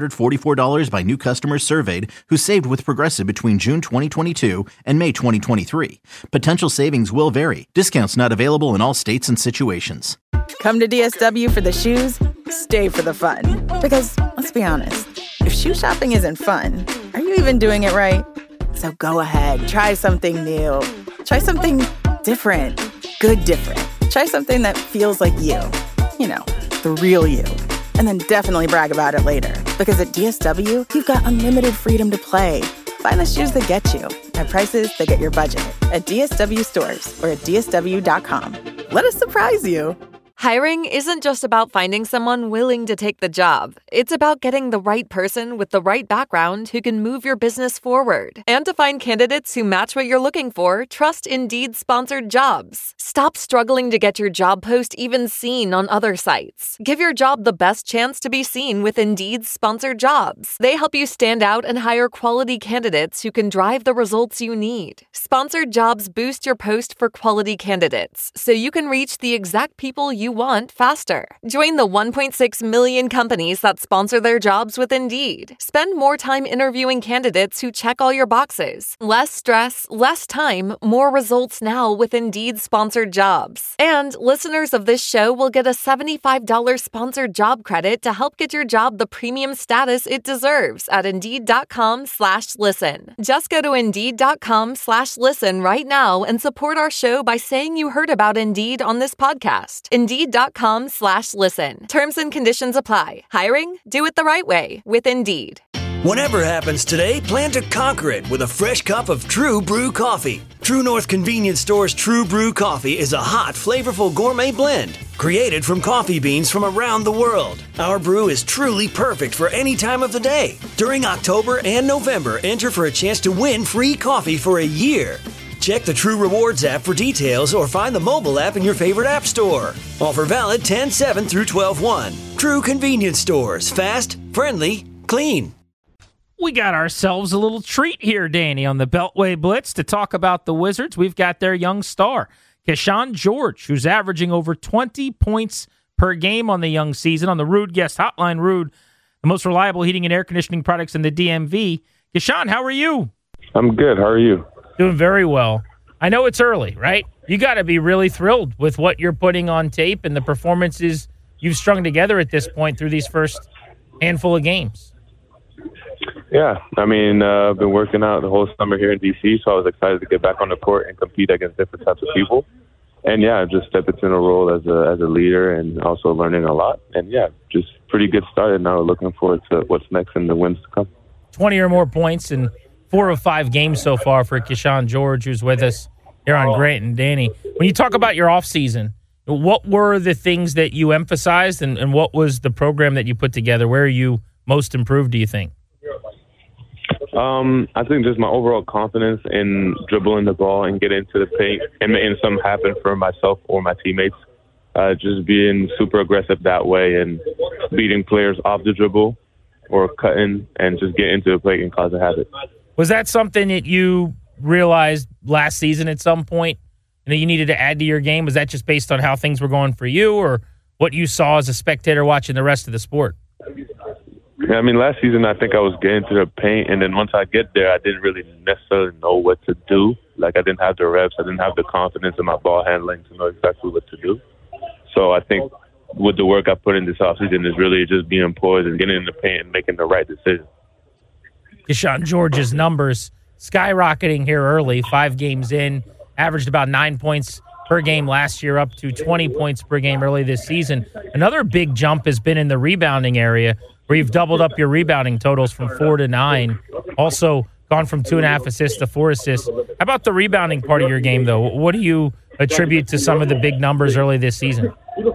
S3: $744 by new customers surveyed who saved with Progressive between June 2022 and May 2023. Potential savings will vary. Discounts not available in all states and situations.
S13: Come to DSW for the shoes, stay for the fun. Because, let's be honest, if shoe shopping isn't fun, are you even doing it right? So go ahead, try something new. Try something different. Good different. Try something that feels like you. You know, the real you. And then definitely brag about it later. Because at DSW, you've got unlimited freedom to play. Find the shoes that get you at prices that get your budget at DSW stores or at DSW.com. Let us surprise you.
S14: Hiring isn't just about finding someone willing to take the job. It's about getting the right person with the right background who can move your business forward. And to find candidates who match what you're looking for, trust Indeed-sponsored jobs. Stop struggling to get your job post even seen on other sites. Give your job the best chance to be seen with Indeed-sponsored jobs. They help you stand out and hire quality candidates who can drive the results you need. Sponsored jobs boost your post for quality candidates, so you can reach the exact people you want faster. Join the 1.6 million companies that sponsor their jobs with Indeed. Spend more time interviewing candidates who check all your boxes. Less stress, less time, more results now with Indeed sponsored jobs. And listeners of this show will get a $75 sponsored job credit to help get your job the premium status it deserves at Indeed.com/listen. Just go to Indeed.com/listen right now and support our show by saying you heard about Indeed on this podcast. Indeed.com/listen. Terms and conditions apply. Hiring? Do it the right way with Indeed.
S4: Whatever happens today, plan to conquer it with a fresh cup of True Brew coffee. True North Convenience Store's True Brew coffee is a hot, flavorful gourmet blend created from coffee beans from around the world. Our brew is truly perfect for any time of the day. During October and November, enter for a chance to win free coffee for a year. Check the True Rewards app for details or find the mobile app in your favorite app store. Offer valid 10/7 through 12/1. True convenience stores. Fast, friendly, clean.
S5: We got ourselves a little treat here, Danny, on the Beltway Blitz to talk about the Wizards. We've got their young star, Keshawn George, who's averaging over 20 points per game on the young season on the Ruud Guest Hotline. Ruud, the most reliable heating and air conditioning products in the DMV. Keshawn, how are you?
S18: I'm good. How are you?
S5: Doing very well. I know it's early, right? You got to be really thrilled with what you're putting on tape and the performances you've strung together at this point through these first handful of games.
S18: Yeah, I mean, I've been working out the whole summer here in D.C., so I was excited to get back on the court and compete against different types of people. And, yeah, just step into a role as a leader and also learning a lot. And, yeah, just pretty good start, and now we're looking forward to what's next in the wins to come.
S5: 20 or more points in 4 of 5 games so far for Keshawn George, who's with us here on Grant and Danny. When you talk about your offseason, what were the things that you emphasized, and what was the program that you put together? Where are you most improved, do you think?
S18: I think just my overall confidence in dribbling the ball and getting into the paint and making something happen for myself or my teammates. Just being super aggressive that way and beating players off the dribble or cutting and just getting into the plate and cause a habit.
S5: Was that something that you realized last season at some point and that you needed to add to your game? Was that just based on how things were going for you or what you saw as a spectator watching the rest of the sport?
S18: Yeah, I mean, last season I think I was getting to the paint, and then once I get there, I didn't really necessarily know what to do. Like, I didn't have the reps. I didn't have the confidence in my ball handling to know exactly what to do. So I think with the work I put in this offseason is really just being poised and getting in the paint and making the right decision.
S5: Keshawn George's numbers skyrocketing here early, 5 games in, averaged about 9 points per game last year, up to 20 points per game early this season. Another big jump has been in the rebounding area, where you've doubled up your rebounding totals from 4 to 9. Also gone from 2.5 assists to 4 assists. How about the rebounding part of your game, though? What do you attribute to some of the big numbers early this season?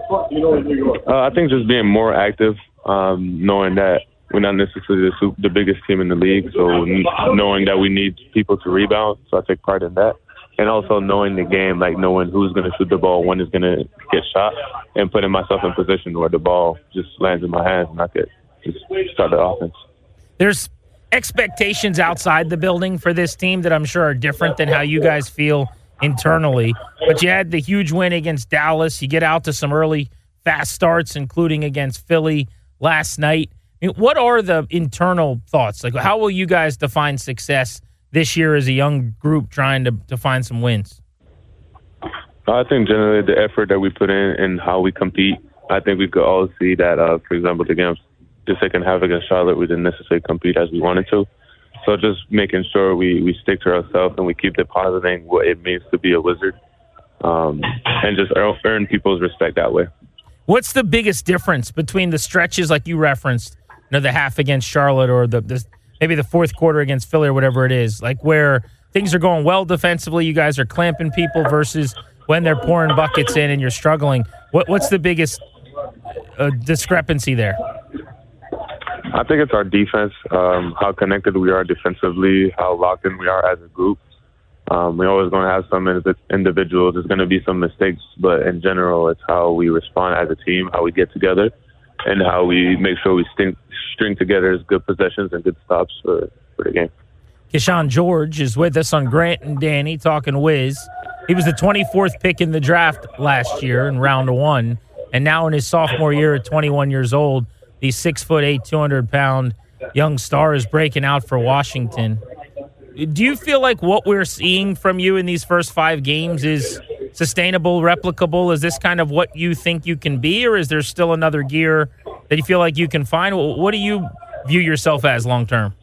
S18: I think just being more active, knowing that we're not necessarily the biggest team in the league, so knowing that we need people to rebound, so I take part in that. And also knowing the game, like knowing who's going to shoot the ball, when it's going to get shot, and putting myself in position where the ball just lands in my hands and I could just start the offense.
S5: There's expectations outside the building for this team that I'm sure are different than how you guys feel internally. But you had the huge win against Dallas. You get out to some early fast starts, including against Philly last night. I mean, what are the internal thoughts? Like, how will you guys define success this year as a young group trying to find some wins?
S18: I think generally the effort that we put in and how we compete, I think we could all see that, for example, the second half against Charlotte, we didn't necessarily compete as we wanted to. So just making sure we stick to ourselves and we keep depositing what it means to be a Wizard, and just earn people's respect that way.
S5: What's the biggest difference between the stretches like you referenced, the half against Charlotte or maybe the fourth quarter against Philly or whatever it is, like where things are going well defensively, you guys are clamping people, versus when they're pouring buckets in and you're struggling? What's the biggest discrepancy there?
S18: I think it's our defense, how connected we are defensively, how locked in we are as a group. We're always going to have some individuals. There's going to be some mistakes, but in general, it's how we respond as a team, how we get together, and how we make sure we string together as good possessions and good stops for the game.
S5: Keshawn George is with us on Grant and Danny talking Wiz. He was the 24th pick in the draft last year in round 1, and now in his sophomore year at 21 years old, the 6'8", 200-pound young star is breaking out for Washington. Do you feel like what we're seeing from you in these first 5 games is sustainable, replicable? Is this kind of what you think you can be, or is there still another gear that you feel like you can find? What do you view yourself as long-term?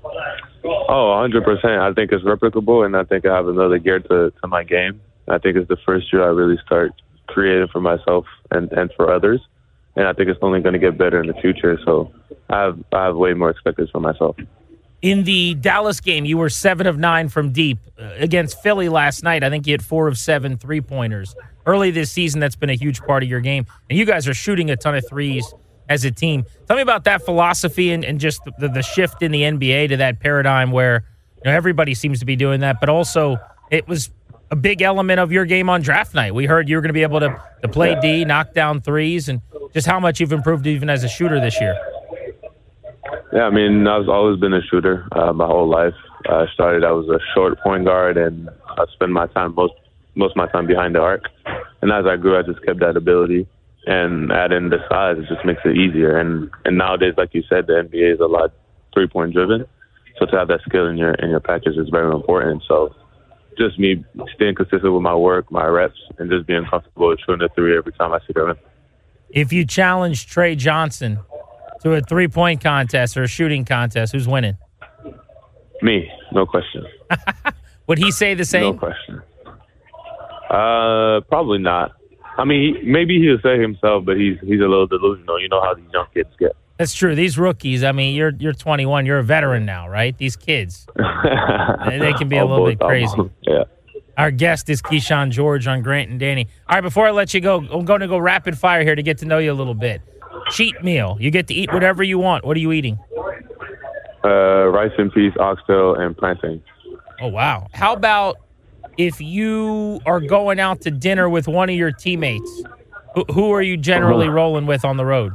S18: Oh, 100%. I think it's replicable, and I think I have another gear to my game. I think it's the first year I really start creating for myself and for others, and I think it's only going to get better in the future. So I have way more expectations for myself.
S5: In the Dallas game, you were 7 of 9 from deep. Against Philly last night, I think you had 4 of 7 3-pointers. Early this season, that's been a huge part of your game. And you guys are shooting a ton of threes as a team. Tell me about that philosophy and just the shift in the NBA to that paradigm where everybody seems to be doing that. But also, it was a big element of your game on draft night. We heard you were going to be able to play D, knock down threes, and just how much you've improved even as a shooter this year.
S18: Yeah, I mean, I've always been a shooter my whole life. I was a short point guard, and I spent most of my time behind the arc. And as I grew, I just kept that ability. And adding the size, it just makes it easier. And nowadays, like you said, the NBA is a lot 3-point driven. So to have that skill in your package is very important. So just me staying consistent with my work, my reps, and just being comfortable with shooting the three every time I see the rim.
S5: If you challenge Trey Johnson to a 3-point contest or a shooting contest, who's winning?
S18: Me, no question.
S5: Would he say the same?
S18: No question. Probably not. I mean, maybe he'll say himself, but he's a little delusional. You know how these young kids get.
S5: That's true. These rookies, I mean, you're 21. You're a veteran now, right? These kids, they can be a little bit crazy.
S18: Yeah.
S5: Our guest is Keyshawn George on Grant and Danny. All right, before I let you go, I'm going to go rapid fire here to get to know you a little bit. Cheat meal. You get to eat whatever you want. What are you eating?
S18: Rice and peas, oxtail, and plantain.
S5: Oh, wow. How about if you are going out to dinner with one of your teammates, who are you generally rolling with on the road?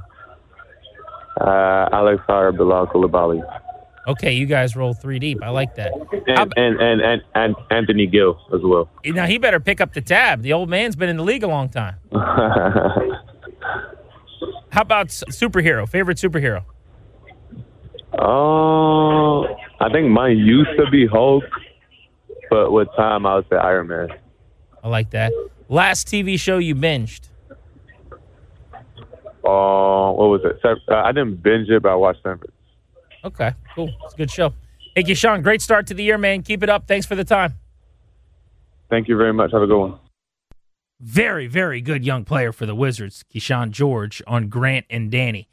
S18: Alex Hire, Bilal Coulibaly.
S5: Okay, you guys roll 3 deep. I like that.
S18: And Anthony Gill as well.
S5: Now, he better pick up the tab. The old man's been in the league a long time. How about superhero? Favorite superhero?
S18: I think mine used to be Hulk, but with time, I would say Iron Man.
S5: I like that. Last TV show you binged?
S18: What was it? I didn't binge it, but I watched Severance.
S5: Okay, cool. It's a good show. Hey, Keyshawn, great start to the year, man. Keep it up. Thanks for the time.
S18: Thank you very much. Have a good one.
S5: Very, very good young player for the Wizards, Keyshawn George on Grant and Danny.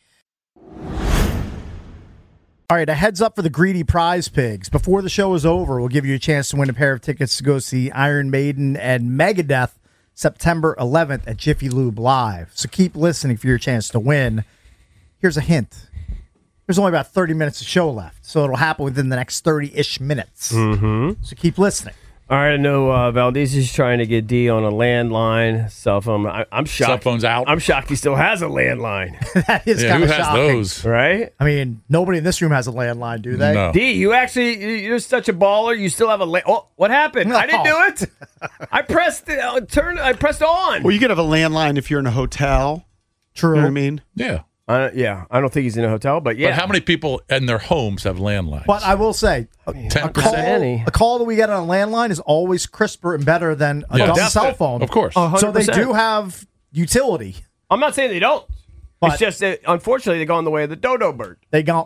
S12: All right, a heads up for the Greedy Prize Pigs. Before the show is over, we'll give you a chance to win a pair of tickets to go see Iron Maiden and Megadeth September 11th at Jiffy Lube Live. So keep listening for your chance to win. Here's a hint. There's only about 30 minutes of show left, so it'll happen within the next 30-ish minutes.
S11: Mm-hmm.
S12: So keep listening.
S11: All right, I know Valdez is trying to get D on a landline cell phone. I'm shocked.
S10: Cell phone's out.
S11: I'm shocked he still has a landline.
S12: That is
S10: Yeah,
S12: kind
S10: who
S12: of
S10: has
S12: shocking.
S10: those?
S11: Right?
S12: I mean, nobody in this room has a landline, do they?
S10: No.
S11: D, you're such a baller. You still have a Oh, what happened? I didn't do it. I pressed I pressed on.
S8: Well, you could have a landline if you're in a hotel.
S12: True.
S8: You know what I mean?
S10: Yeah.
S11: Yeah, I don't think he's in a hotel, but yeah.
S10: But how many people in their homes have landlines?
S12: But I will say, a
S10: 10%.
S12: call that we get on a landline is always crisper and better than a dumb cell phone.
S10: Of course.
S12: So they
S11: 100%.
S12: do have utility.
S11: I'm not saying they don't.
S12: But-
S11: It's just that, unfortunately, they go on the way of the dodo bird.
S12: They go.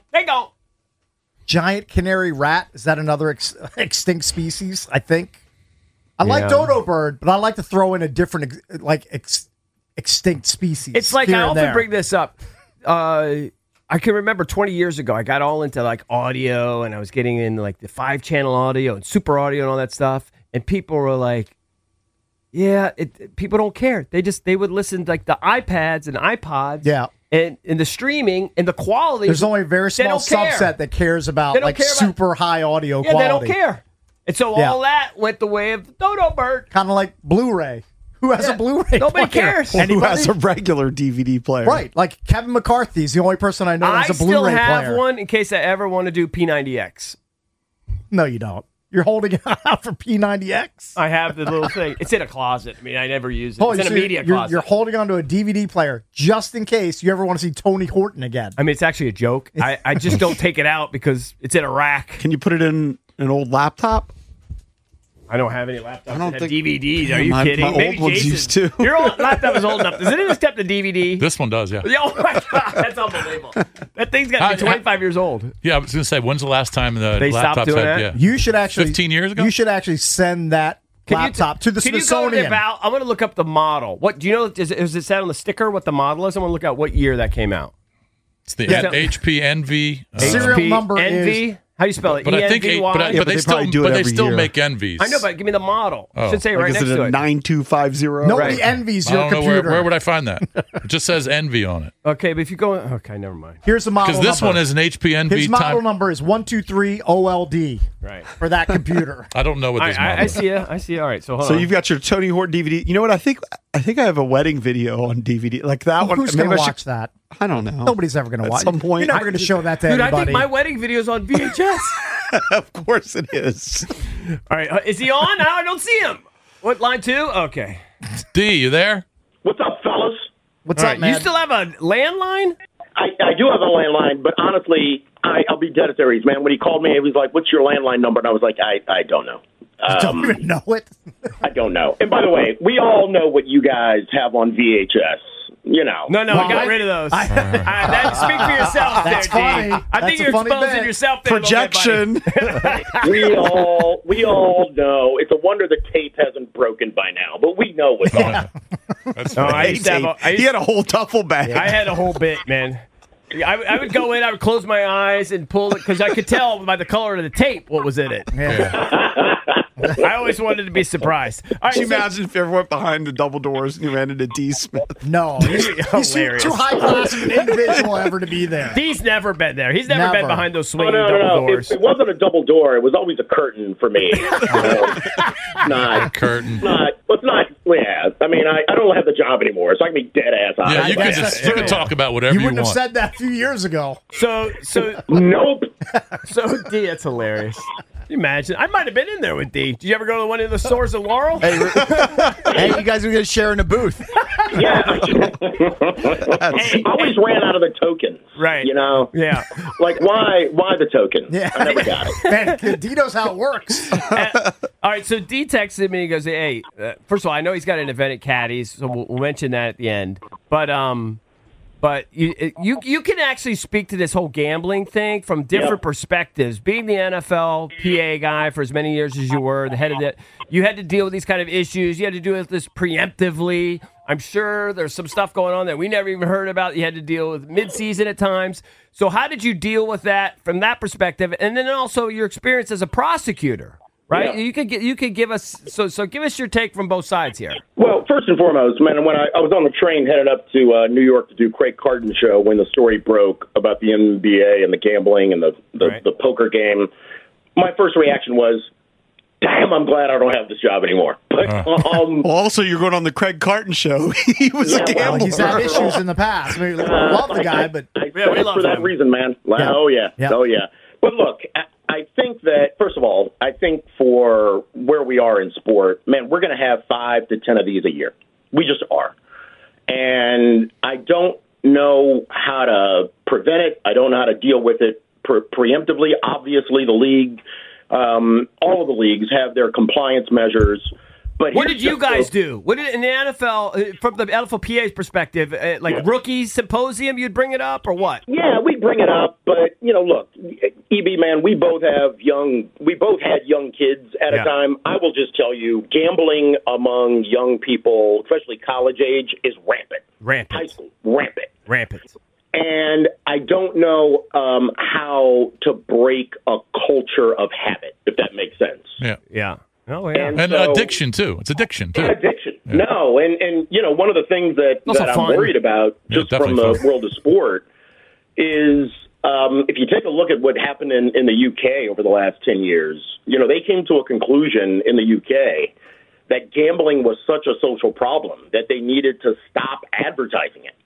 S12: Giant canary rat. Is that another extinct species? I think. I like
S11: Yeah.
S12: dodo bird, but I like to throw in a different extinct species.
S11: It's like
S12: here
S11: I
S12: and
S11: often
S12: there.
S11: bring this up. I can remember 20 years ago, I got all into like audio, and I was getting in like the 5-channel audio and super audio and all that stuff. And people were like, "Yeah, people don't care. They would listen to like the iPads and iPods,
S12: Yeah.
S11: and the streaming and the quality.
S12: There's only a very
S11: They
S12: small
S11: don't care.
S12: subset that cares about
S11: They don't
S12: like
S11: care about-
S12: super high audio
S11: Yeah,
S12: quality.
S11: they don't care. And so
S12: Yeah.
S11: all that went the way of the dodo bird.
S12: Kind of like Blu-ray. Who has a Blu-ray?
S11: Nobody
S12: player?
S11: cares.
S8: Or who
S12: Anybody?
S8: has a regular DVD player?
S12: Right, like Kevin McCarthy is the only person I know that
S11: I
S12: has a
S11: still
S12: Blu-ray
S11: have
S12: player.
S11: one in case I ever want to do P90X.
S12: No, you don't. You're holding it out for P90X.
S11: I have the little thing. It's in a closet. I mean, I never use it.
S12: Oh,
S11: It's in a
S12: so
S11: media closet.
S12: You're holding onto a DVD player just in case you ever want to see Tony Horton again.
S11: I mean, it's actually a joke. I just don't take it out because it's in a rack.
S8: Can you put it in an old laptop?
S11: I don't have any laptops
S8: I don't
S11: that have
S8: think-
S11: DVDs. Are
S8: Yeah,
S11: you
S8: my-
S11: kidding?
S8: my
S11: Maybe
S8: old ones
S11: Jason-
S8: used to.
S11: Your old laptop is old enough. Does it even accept the DVD?
S10: This one does, yeah.
S11: Oh my god, that's unbelievable. That thing's got to be 25 years old.
S10: Yeah, I was going to say, when's the last time the
S11: They stopped
S10: laptops
S11: doing
S10: had?
S11: that?
S10: Yeah.
S12: You should actually
S10: 15 years ago?
S12: You should actually send that laptop to the
S11: Can
S12: Smithsonian.
S11: you go to about? I'm going to look up the model. What do you know? Is it said on the sticker what the model is? I'm going to look at what year that came out.
S10: It's the
S11: Yeah.
S10: HP Envy.
S12: Serial number
S11: Envy.
S12: is
S11: How do you spell it?
S10: But I think,
S11: ENVY?
S10: but they still make envies.
S11: I know, but give me the model.
S10: Oh.
S11: Should say
S8: Like,
S11: right
S8: is
S11: next
S8: it
S11: to
S8: a
S11: it.
S8: 9250?
S12: Nobody envies
S10: I
S12: your
S10: don't know
S12: computer.
S10: where would I find that? It just says envy on it.
S11: Okay, but if you go, okay, never mind.
S12: Here's the model
S10: Because this
S12: number.
S10: one is an HP Envy.
S12: His model number is 123 OLD.
S11: Right.
S12: For that computer.
S10: I don't know what this model
S11: I
S10: is.
S11: see you. I see you. All right, so hold
S8: So
S11: on.
S8: you've got your Tony Hort DVD. You know what? I think I have a wedding video on DVD. Like that one.
S12: Who's
S8: Maybe
S12: going
S8: I
S12: to
S8: should-
S12: watch that?
S8: I don't know.
S12: Nobody's ever going to
S8: At
S12: watch
S8: some point.
S12: You're never going to show that to
S11: Dude,
S12: anybody.
S11: I think my wedding video's on VHS.
S8: Of course it is.
S11: All right, is he on? I don't see him. What, line 2? Okay.
S10: D, you there?
S19: What's up, fellas?
S12: What's
S11: All
S12: up,
S11: right,
S12: man?
S11: You still have a landline?
S19: I do have a landline, but honestly, I'll be dead serious, man. When he called me, he was like, "What's your landline number?" And I was like, "I don't know.
S12: You don't even know it?
S19: I don't know." And by the way, we all know what you guys have on VHS. You know.
S11: No, I got rid of those. Speak for yourself
S12: That's
S11: there,
S12: funny.
S11: D. I think
S12: That's a
S11: you're
S12: funny
S11: exposing
S12: bit.
S11: yourself there a little bit, buddy.
S8: Projection.
S19: we all know. It's a wonder the tape hasn't broken by now, but we know what's on.
S11: I used to have
S8: He had a whole duffel bag.
S11: I had a whole bit, man. I would go in, I would close my eyes and pull it because I could tell by the color of the tape what was in it. I always wanted to be surprised. All right,
S8: Can you imagine if you ever went behind the double doors and you ran into D. Smith?
S12: No. He's
S11: Hilarious.
S12: too high class of an individual ever to be there.
S11: He's never been there. He's never been behind those swinging
S19: no.
S11: double doors.
S19: It wasn't a double door. It was always a curtain for me. Not
S10: curtain.
S19: It's not. Yeah. I mean, I don't have the job anymore, so I can be dead ass.
S10: Yeah, you can talk about whatever
S12: You
S10: you,
S12: wouldn't have
S10: want.
S12: said that a few years ago.
S11: So
S19: nope.
S11: So D, that's hilarious. Can you imagine? I might have been in there with D. Did you ever go to one of the stores of Laurel?
S20: Hey, you guys are going to share in a booth.
S19: Yeah. I always ran out of the tokens.
S11: Right.
S19: You know?
S11: Yeah.
S19: Like, why the token?
S12: Yeah.
S19: I never got it.
S12: Man, D knows how it works.
S11: All right, so D texted me. He goes, "Hey, first of all, I know he's got an event at Caddies, so we'll mention that at the end. But you can actually speak to this whole gambling thing from different perspectives. Being the NFL PA guy for as many years as you were, the head of it, you had to deal with these kind of issues. You had to deal with this preemptively. I'm sure there's some stuff going on that we never even heard about. You had to deal with midseason at times. So how did you deal with that from that perspective? And then also your experience as a prosecutor, right?
S19: Yeah.
S11: You could give us so give us your take from both sides here.
S19: Well, first and foremost, man, when I was on the train headed up to New York to do Craig Carton show when the story broke about the NBA and the gambling and the poker game, my first reaction was, damn, I'm glad I don't have this job anymore. But
S8: Well, also, you're going on the Craig Carton show. He was a gambler.
S12: Well, he's had issues in the past. We love the guy, but
S19: for that reason, man.
S12: Yeah.
S19: Oh, yeah.
S12: Yeah.
S19: Oh, yeah. But look, I think that, first of all, I think for where we are in sport, man, we're going to have 5 to 10 of these a year. We just are. And I don't know how to prevent it. I don't know how to deal with it preemptively. Obviously, the league, all of the leagues have their compliance measures. But
S11: what did you guys do? What did in the NFL, from the NFLPA's perspective, rookies symposium? You'd bring it up or what?
S19: Yeah, we bring it up, but look, EB man, we both had young kids at a time. I will just tell you, gambling among young people, especially college age, is rampant. High school, rampant. And I don't know how to break a culture of habit, if that makes sense.
S11: Yeah. Oh, yeah.
S10: And
S19: so,
S10: addiction, too. It's addiction, too.
S19: Addiction.
S10: Yeah.
S19: No, and one of the things that I'm worried about just from the world of sport is if you take a look at what happened in the UK over the last 10 years, they came to a conclusion in the UK that gambling was such a social problem that they needed to stop advertising it.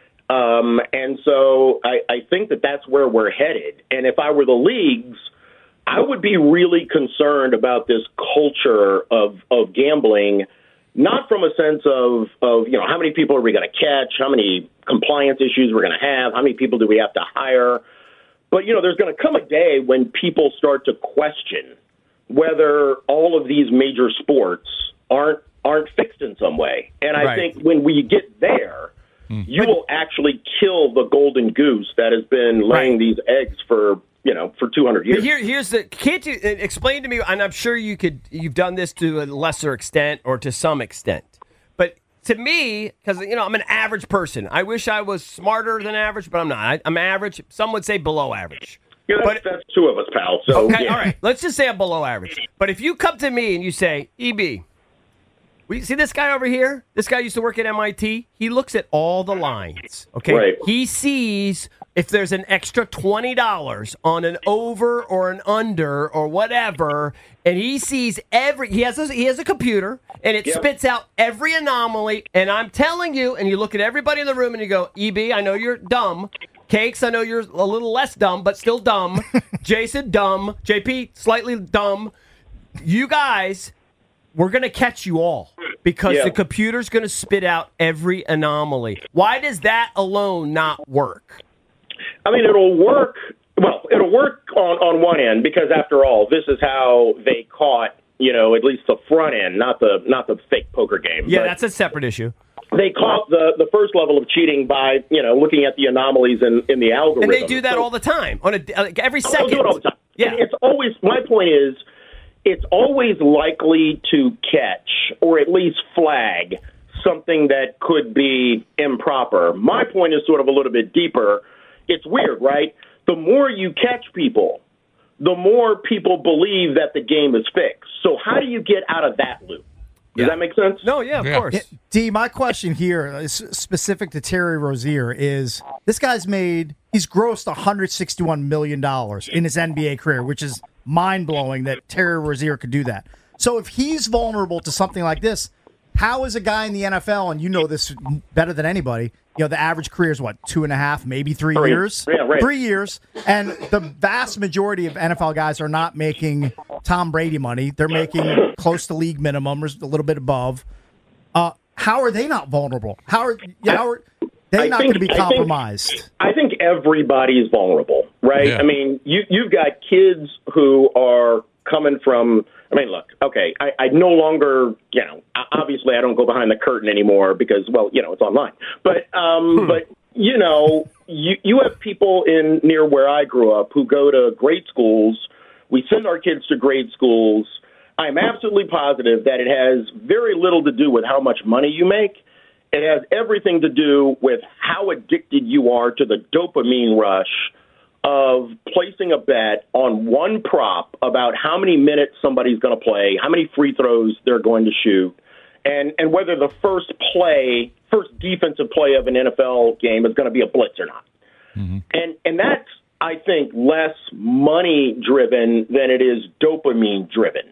S19: And so I think that that's where we're headed. And if I were the leagues, I would be really concerned about this culture of gambling, not from a sense of how many people are we going to catch, how many compliance issues we're going to have, how many people do we have to hire. But, there's going to come a day when people start to question whether all of these major sports aren't fixed in some way. And I think when we get there, you will actually kill the golden goose that has been laying these eggs for 200 years.
S11: But here's can't you explain to me, and I'm sure you've done this to a lesser extent or to some extent, but to me, because, I'm an average person. I wish I was smarter than average, but I'm not. I'm average. Some would say below average.
S19: Yeah, that's two of us, pal. So,
S11: okay,
S19: yeah.
S11: all right. Let's just say I'm below average. But if you come to me and you say, EB, we see this guy over here? This guy used to work at MIT. He looks at all the lines. Okay.
S19: Right.
S11: He sees if there's an extra $20 on an over or an under or whatever, and he sees he has a computer and it spits out every anomaly. And I'm telling you, and you look at everybody in the room and you go, EB, I know you're dumb. Cakes, I know you're a little less dumb, but still dumb. Jason, dumb. JP, slightly dumb. You guys, we're going to catch you all because the computer's going to spit out every anomaly. Why does that alone not work?
S19: I mean, it'll work. Well, it'll work on one end because, after all, this is how they caught, at least the front end, not the fake poker game.
S11: Yeah, that's a separate issue.
S19: They caught the first level of cheating by, looking at the anomalies in the algorithm.
S11: And they do that all the time, every second.
S19: They'll do it all the time.
S11: Yeah.
S19: And it's always, my point is, it's always likely to catch or at least flag something that could be improper. My point is sort of a little bit deeper. It's weird, right? The more you catch people, the more people believe that the game is fixed. So how do you get out of that loop? Does that make sense?
S11: No, of course.
S12: D, my question here is specific to Terry Rozier is this guy's he's grossed $161 million in his NBA career, which is mind-blowing that Terry Rozier could do that. So if he's vulnerable to something like this, how is a guy in the NFL, and you know this better than anybody, the average career is what, 2.5, maybe 3 years?
S19: Yeah, right.
S12: 3 years. And the vast majority of NFL guys are not making Tom Brady money. They're making close to league minimum or a little bit above. How are they not vulnerable? How are they not going to be compromised?
S19: I think everybody's vulnerable, right?
S10: Yeah.
S19: I mean, you've got kids who are coming from, look, okay, I no longer, obviously I don't go behind the curtain anymore because, well, it's online. But, you have people near where I grew up who go to grade schools. We send our kids to grade schools. I'm absolutely positive that it has very little to do with how much money you make. It has everything to do with how addicted you are to the dopamine rush of placing a bet on one prop about how many minutes somebody's going to play, how many free throws they're going to shoot, and whether the first defensive play of an NFL game is going to be a blitz or not. Mm-hmm. And that's, I think, less money-driven than it is dopamine-driven.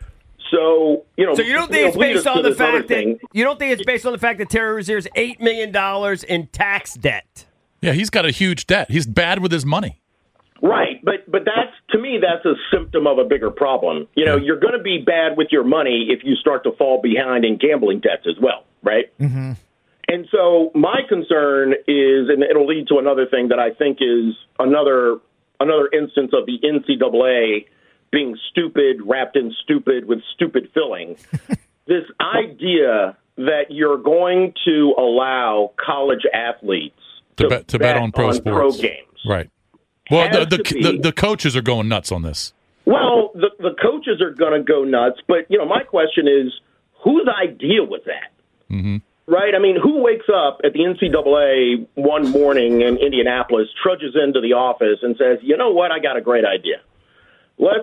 S19: So,
S11: So you don't think it's based on the fact that you don't think it's based on the fact that Terry Rozier's $8 million in tax debt?
S10: Yeah, he's got a huge debt. He's bad with his money.
S19: Right, but that's, to me, that's a symptom of a bigger problem. You're going to be bad with your money if you start to fall behind in gambling debts as well, right?
S12: Mm-hmm.
S19: And so my concern is, and it'll lead to another thing that I think is another instance of the NCAA being stupid, wrapped in stupid with stupid filling. This idea that you're going to allow college athletes to bet on pro games.
S10: Right. Well, the coaches are going nuts on this.
S19: Well, the coaches are going to go nuts, but my question is, whose idea was that?
S10: Mm-hmm.
S19: Right? I mean, who wakes up at the NCAA one morning in Indianapolis, trudges into the office, and says, "You know what? I got a great idea. Let's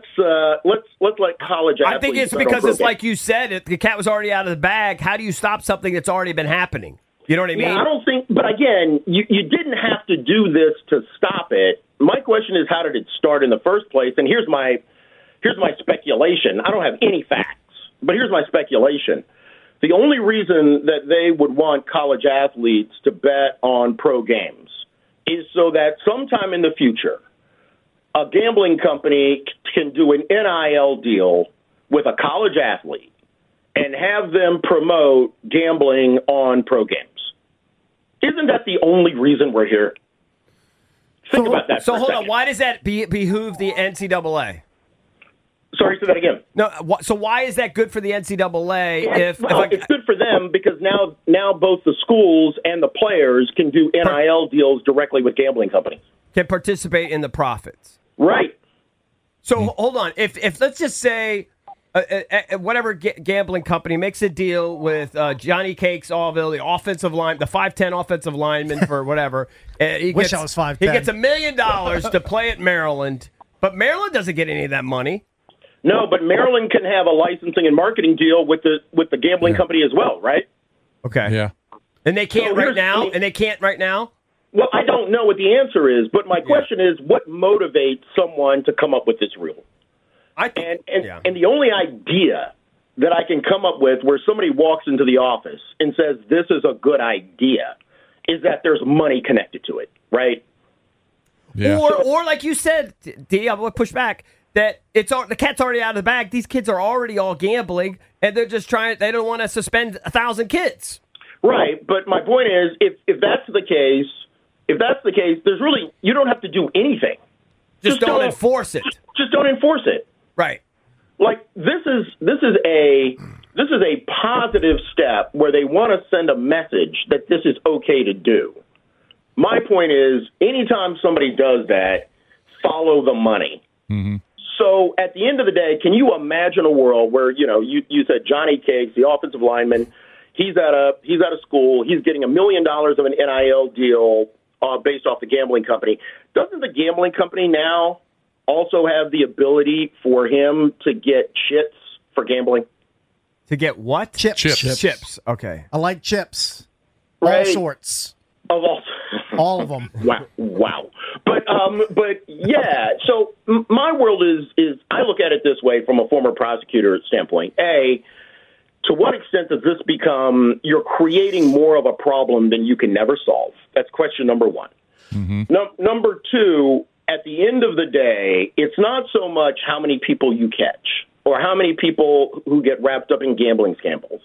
S19: let college athletes."
S11: I think it's because it's like you said, the cat was already out of the bag. How do you stop something that's already been happening? You know what I mean?
S19: Yeah, I don't think. But again, you didn't have to do this to stop it. My question is, how did it start in the first place? And here's my speculation. I don't have any facts, but here's my speculation. The only reason that they would want college athletes to bet on pro games is so that sometime in the future, a gambling company can do an NIL deal with a college athlete and have them promote gambling on pro games. Isn't that the only reason we're here? Think about that.
S11: So hold on. Why does that behoove the NCAA?
S19: Sorry, say that again.
S11: No. So why is that good for the NCAA?
S19: It's good for them because now both the schools and the players can do NIL deals directly with gambling companies.
S11: Can participate in the profits.
S19: Right.
S11: So hold on. If let's just say whatever gambling company makes a deal with Johnny Cakes Allville, the offensive line, the 5'10" offensive lineman for whatever. I was 5'10". He gets $1 million to play at Maryland, but Maryland doesn't get any of that money.
S19: No, but Maryland can have a licensing and marketing deal with the gambling company as well, right?
S11: Okay.
S10: Yeah.
S11: And they can't right now?
S19: Well, I don't know what the answer is, but my question is, what motivates someone to come up with this rule? And the only idea that I can come up with where somebody walks into the office and says this is a good idea is that there's money connected to it, right?
S10: Yeah.
S11: Or like you said, D, I'm going to push back, that the cat's already out of the bag. These kids are already all gambling, and they're just they don't want to suspend 1,000 kids.
S19: Right, but my point is, if that's the case, there's really, you don't have to do anything.
S11: Just don't enforce it.
S19: Just don't enforce it.
S11: Right.
S19: Like this is a positive step where they want to send a message that this is okay to do. My point is, anytime somebody does that, follow the money.
S10: Mm-hmm.
S19: So at the end of the day, can you imagine a world where, you said Johnny Cakes, the offensive lineman, he's at a school, he's getting $1 million of an NIL deal based off the gambling company. Doesn't the gambling company now also have the ability for him to get chits for gambling?
S11: To get what?
S12: Chips.
S11: Okay.
S12: I like chips.
S19: Right.
S12: All sorts.
S19: Of
S12: all of them.
S19: Wow. But yeah. So my world is I look at it this way from a former prosecutor standpoint. To what extent does this become you're creating more of a problem than you can never solve? That's question number one.
S10: Mm-hmm.
S19: Number two, at the end of the day, it's not so much how many people you catch or how many people who get wrapped up in gambling scandals.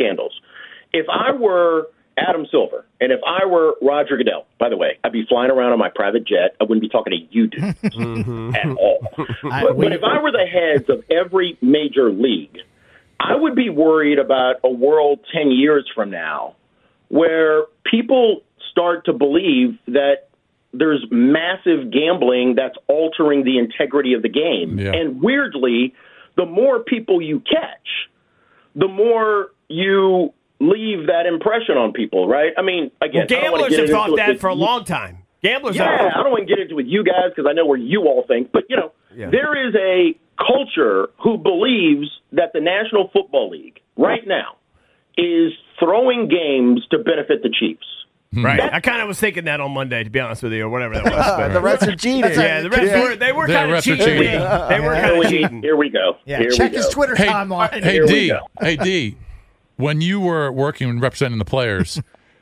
S19: If I were Adam Silver and if I were Roger Goodell, by the way, I'd be flying around on my private jet. I wouldn't be talking to you dudes at all. But if I were the heads of every major league, I would be worried about a world 10 years from now where people start to believe that there's massive gambling that's altering the integrity of the game.
S10: Yeah.
S19: And weirdly, the more people you catch, the more you leave that impression on people, right? I mean, again,
S11: gamblers have thought that for a long time. Gamblers
S19: I don't want to get into it with you guys because I know where you all think, but there is a culture who believes that the National Football League right now is throwing games to benefit the Chiefs.
S11: Right. I kind of was thinking that on Monday, to be honest with you, or whatever that was.
S20: The refs are cheating.
S11: Yeah, the refs were kind of cheating. They were kind of cheating.
S19: Here we go.
S12: Yeah, check his Twitter timeline.
S10: Hey, D, when you were working and representing the players,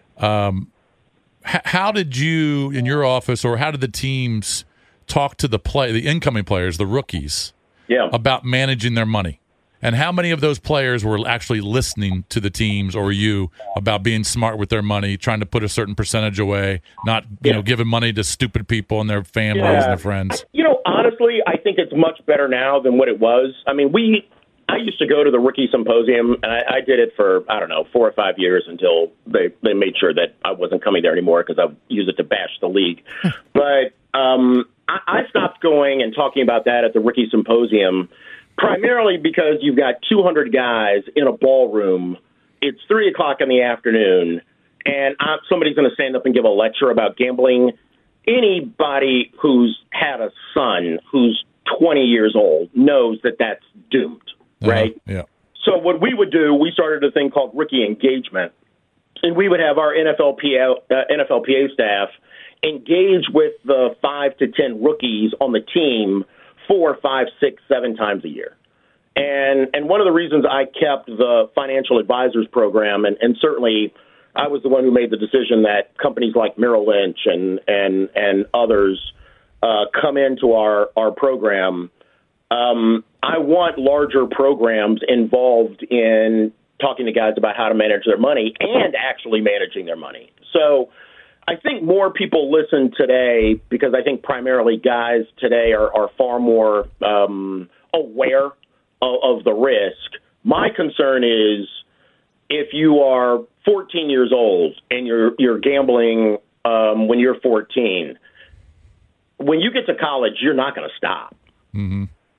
S10: how did you, in your office, or how did the teams talk to the incoming players, the rookies, about managing their money? And how many of those players were actually listening to the teams or you about being smart with their money, trying to put a certain percentage away, not giving money to stupid people and their families and their friends?
S19: Honestly, I think it's much better now than what it was. I mean, I used to go to the rookie symposium, and I did it for, 4 or 5 years until they made sure that I wasn't coming there anymore because I used it to bash the league. But I stopped going and talking about that at the rookie symposium primarily because you've got 200 guys in a ballroom. It's 3:00 in the afternoon, and somebody's going to stand up and give a lecture about gambling. Anybody who's had a son who's 20 years old knows that that's doomed, right?
S10: Yeah.
S19: So what we would do, we started a thing called rookie engagement, and we would have our NFLPA staff engage with the 5 to 10 rookies on the team 4, 5, 6, 7 times a year. And one of the reasons I kept the financial advisors program, and certainly I was the one who made the decision that companies like Merrill Lynch and others come into our program. I want larger programs involved in talking to guys about how to manage their money and actually managing their money. So I think more people listen today because I think primarily guys today are far more aware of the risk. My concern is if you are 14 years old and you're gambling when you're 14, when you get to college, you're not going to stop.
S10: Mm-hmm.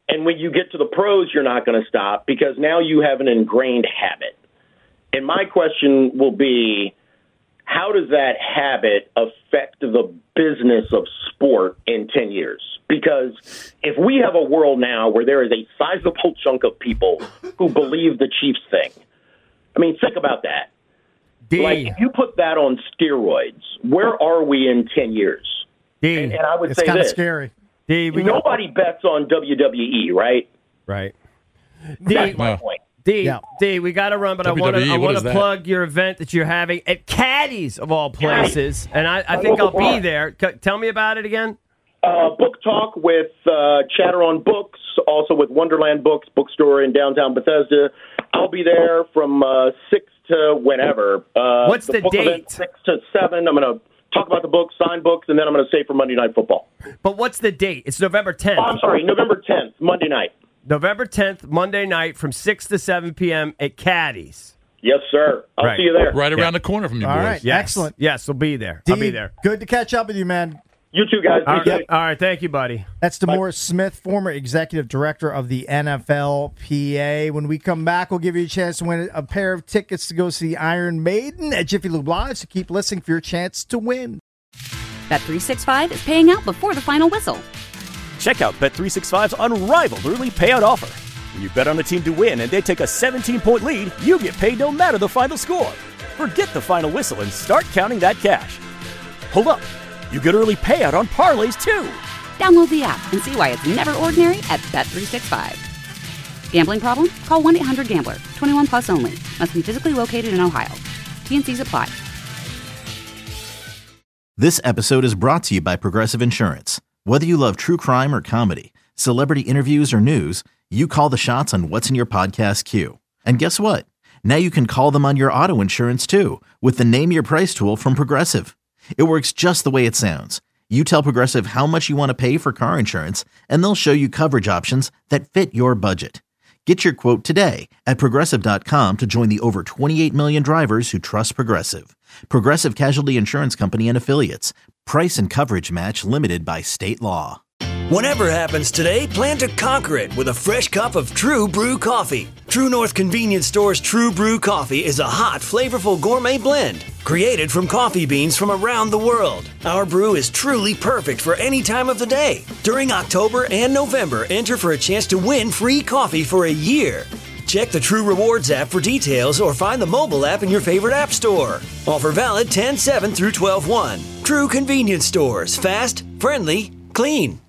S19: And when you get to the pros, you're not going to stop because now you have an ingrained habit. And my question will be, how does that habit affect the business of sport in 10 years? Because if we have a world now where there is a sizable chunk of people who believe the Chiefs thing, I mean, think about that. Like, if you put that on steroids, where are we in 10 years? And I would say this.
S12: Scary.
S19: Nobody bets on WWE, right?
S11: Right.
S19: That's my point.
S11: D, we got to run, but
S10: WWE,
S11: I want to
S10: that?
S11: plug your event that you're having at Caddy's, of all places. And I think I'll be there. Tell me about it again.
S19: Book talk with Chatter on Books, also with Wonderland Books, bookstore in downtown Bethesda. I'll be there from 6 to whenever.
S11: What's the
S19: book
S11: date?
S19: Event, 6 to 7. I'm going to talk about the books, sign books, and then I'm going to say for Monday Night Football.
S11: But what's the date? It's November 10th.
S19: Oh, I'm sorry, November 10th, Monday night.
S11: November 10th, Monday night from 6 to 7 p.m. at Caddy's.
S19: Yes, sir. I'll see you there.
S10: Right around the corner from you, boys.
S12: All right, excellent.
S11: Yes, we'll be there.
S12: D,
S11: I'll be there.
S12: Good to catch up with you, man.
S19: You too, guys.
S11: All right, thank you, buddy.
S12: That's DeMaurice Smith, former executive director of the NFLPA. When we come back, we'll give you a chance to win a pair of tickets to go see Iron Maiden at Jiffy Lube Live, so keep listening for your chance to win.
S1: Bet365 is paying out before the final whistle.
S2: Check out Bet365's unrivaled early payout offer. When you bet on a team to win and they take a 17-point lead, you get paid no matter the final score. Forget the final whistle and start counting that cash. Hold up. You get early payout on parlays, too.
S1: Download the app and see why it's never ordinary at Bet365. Gambling problem? Call 1-800-GAMBLER. 21 plus only. Must be physically located in Ohio. T&Cs apply.
S3: This episode is brought to you by Progressive Insurance. Whether you love true crime or comedy, celebrity interviews or news, you call the shots on what's in your podcast queue. And guess what? Now you can call them on your auto insurance, too, with the Name Your Price tool from Progressive. It works just the way it sounds. You tell Progressive how much you want to pay for car insurance, and they'll show you coverage options that fit your budget. Get your quote today at Progressive.com to join the over 28 million drivers who trust Progressive. Progressive Casualty Insurance Company and Affiliates. Price and coverage match limited by state law.
S4: Whatever happens today, plan to conquer it with a fresh cup of True Brew coffee. True North Convenience Store's True Brew coffee is a hot, flavorful gourmet blend created from coffee beans from around the world. Our brew is truly perfect for any time of the day. During October and November, enter for a chance to win free coffee for a year. Check the True Rewards app for details or find the mobile app in your favorite app store. Offer valid 10/7 through 12/1. True Convenience Stores. Fast, friendly, clean.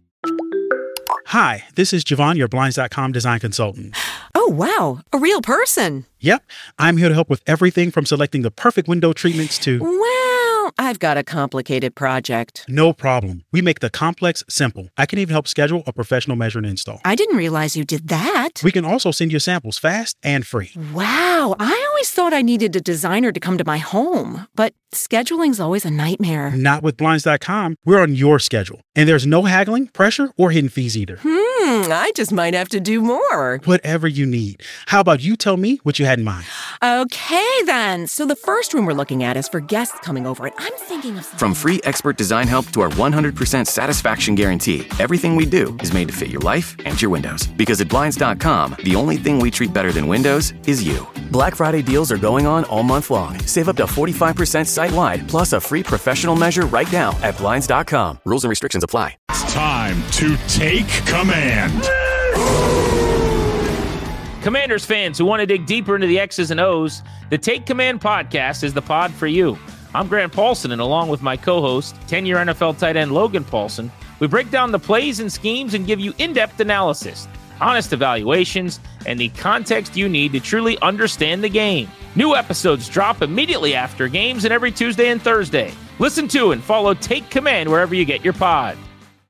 S21: Hi, this is Javon, your Blinds.com design consultant.
S22: Oh, wow. A real person.
S21: Yep. I'm here to help with everything from selecting the perfect window treatments to...
S22: Well, I've got a complicated project.
S21: No problem. We make the complex simple. I can even help schedule a professional measure and install.
S22: I didn't realize you did that.
S21: We can also send you samples fast and free.
S22: Wow. I always thought I needed a designer to come to my home, but scheduling's always a nightmare.
S21: Not with Blinds.com. We're on your schedule. And there's no haggling, pressure, or hidden fees either.
S22: I just might have to do more.
S21: Whatever you need. How about you tell me what you had in mind?
S22: Okay, then. So the first room we're looking at is for guests coming over, and I'm thinking of...
S23: From free expert design help to our 100% satisfaction guarantee, everything we do is made to fit your life and your windows. Because at Blinds.com, the only thing we treat better than windows is you. Black Friday deals are going on all month long. Save up to 45% site-wide, plus a free professional measure right now at Blinds.com. Rules and restrictions apply.
S24: It's time to take command.
S5: Commanders fans who want to dig deeper into the X's and O's, the Take Command podcast is the pod for you. I'm Grant Paulson, and along with my co-host, 10-year NFL tight end Logan Paulson, we break down the plays and schemes and give you in-depth analysis, honest evaluations, and the context you need to truly understand the game. New episodes drop immediately after games and every Tuesday and Thursday. Listen to and follow Take Command wherever you get your pod.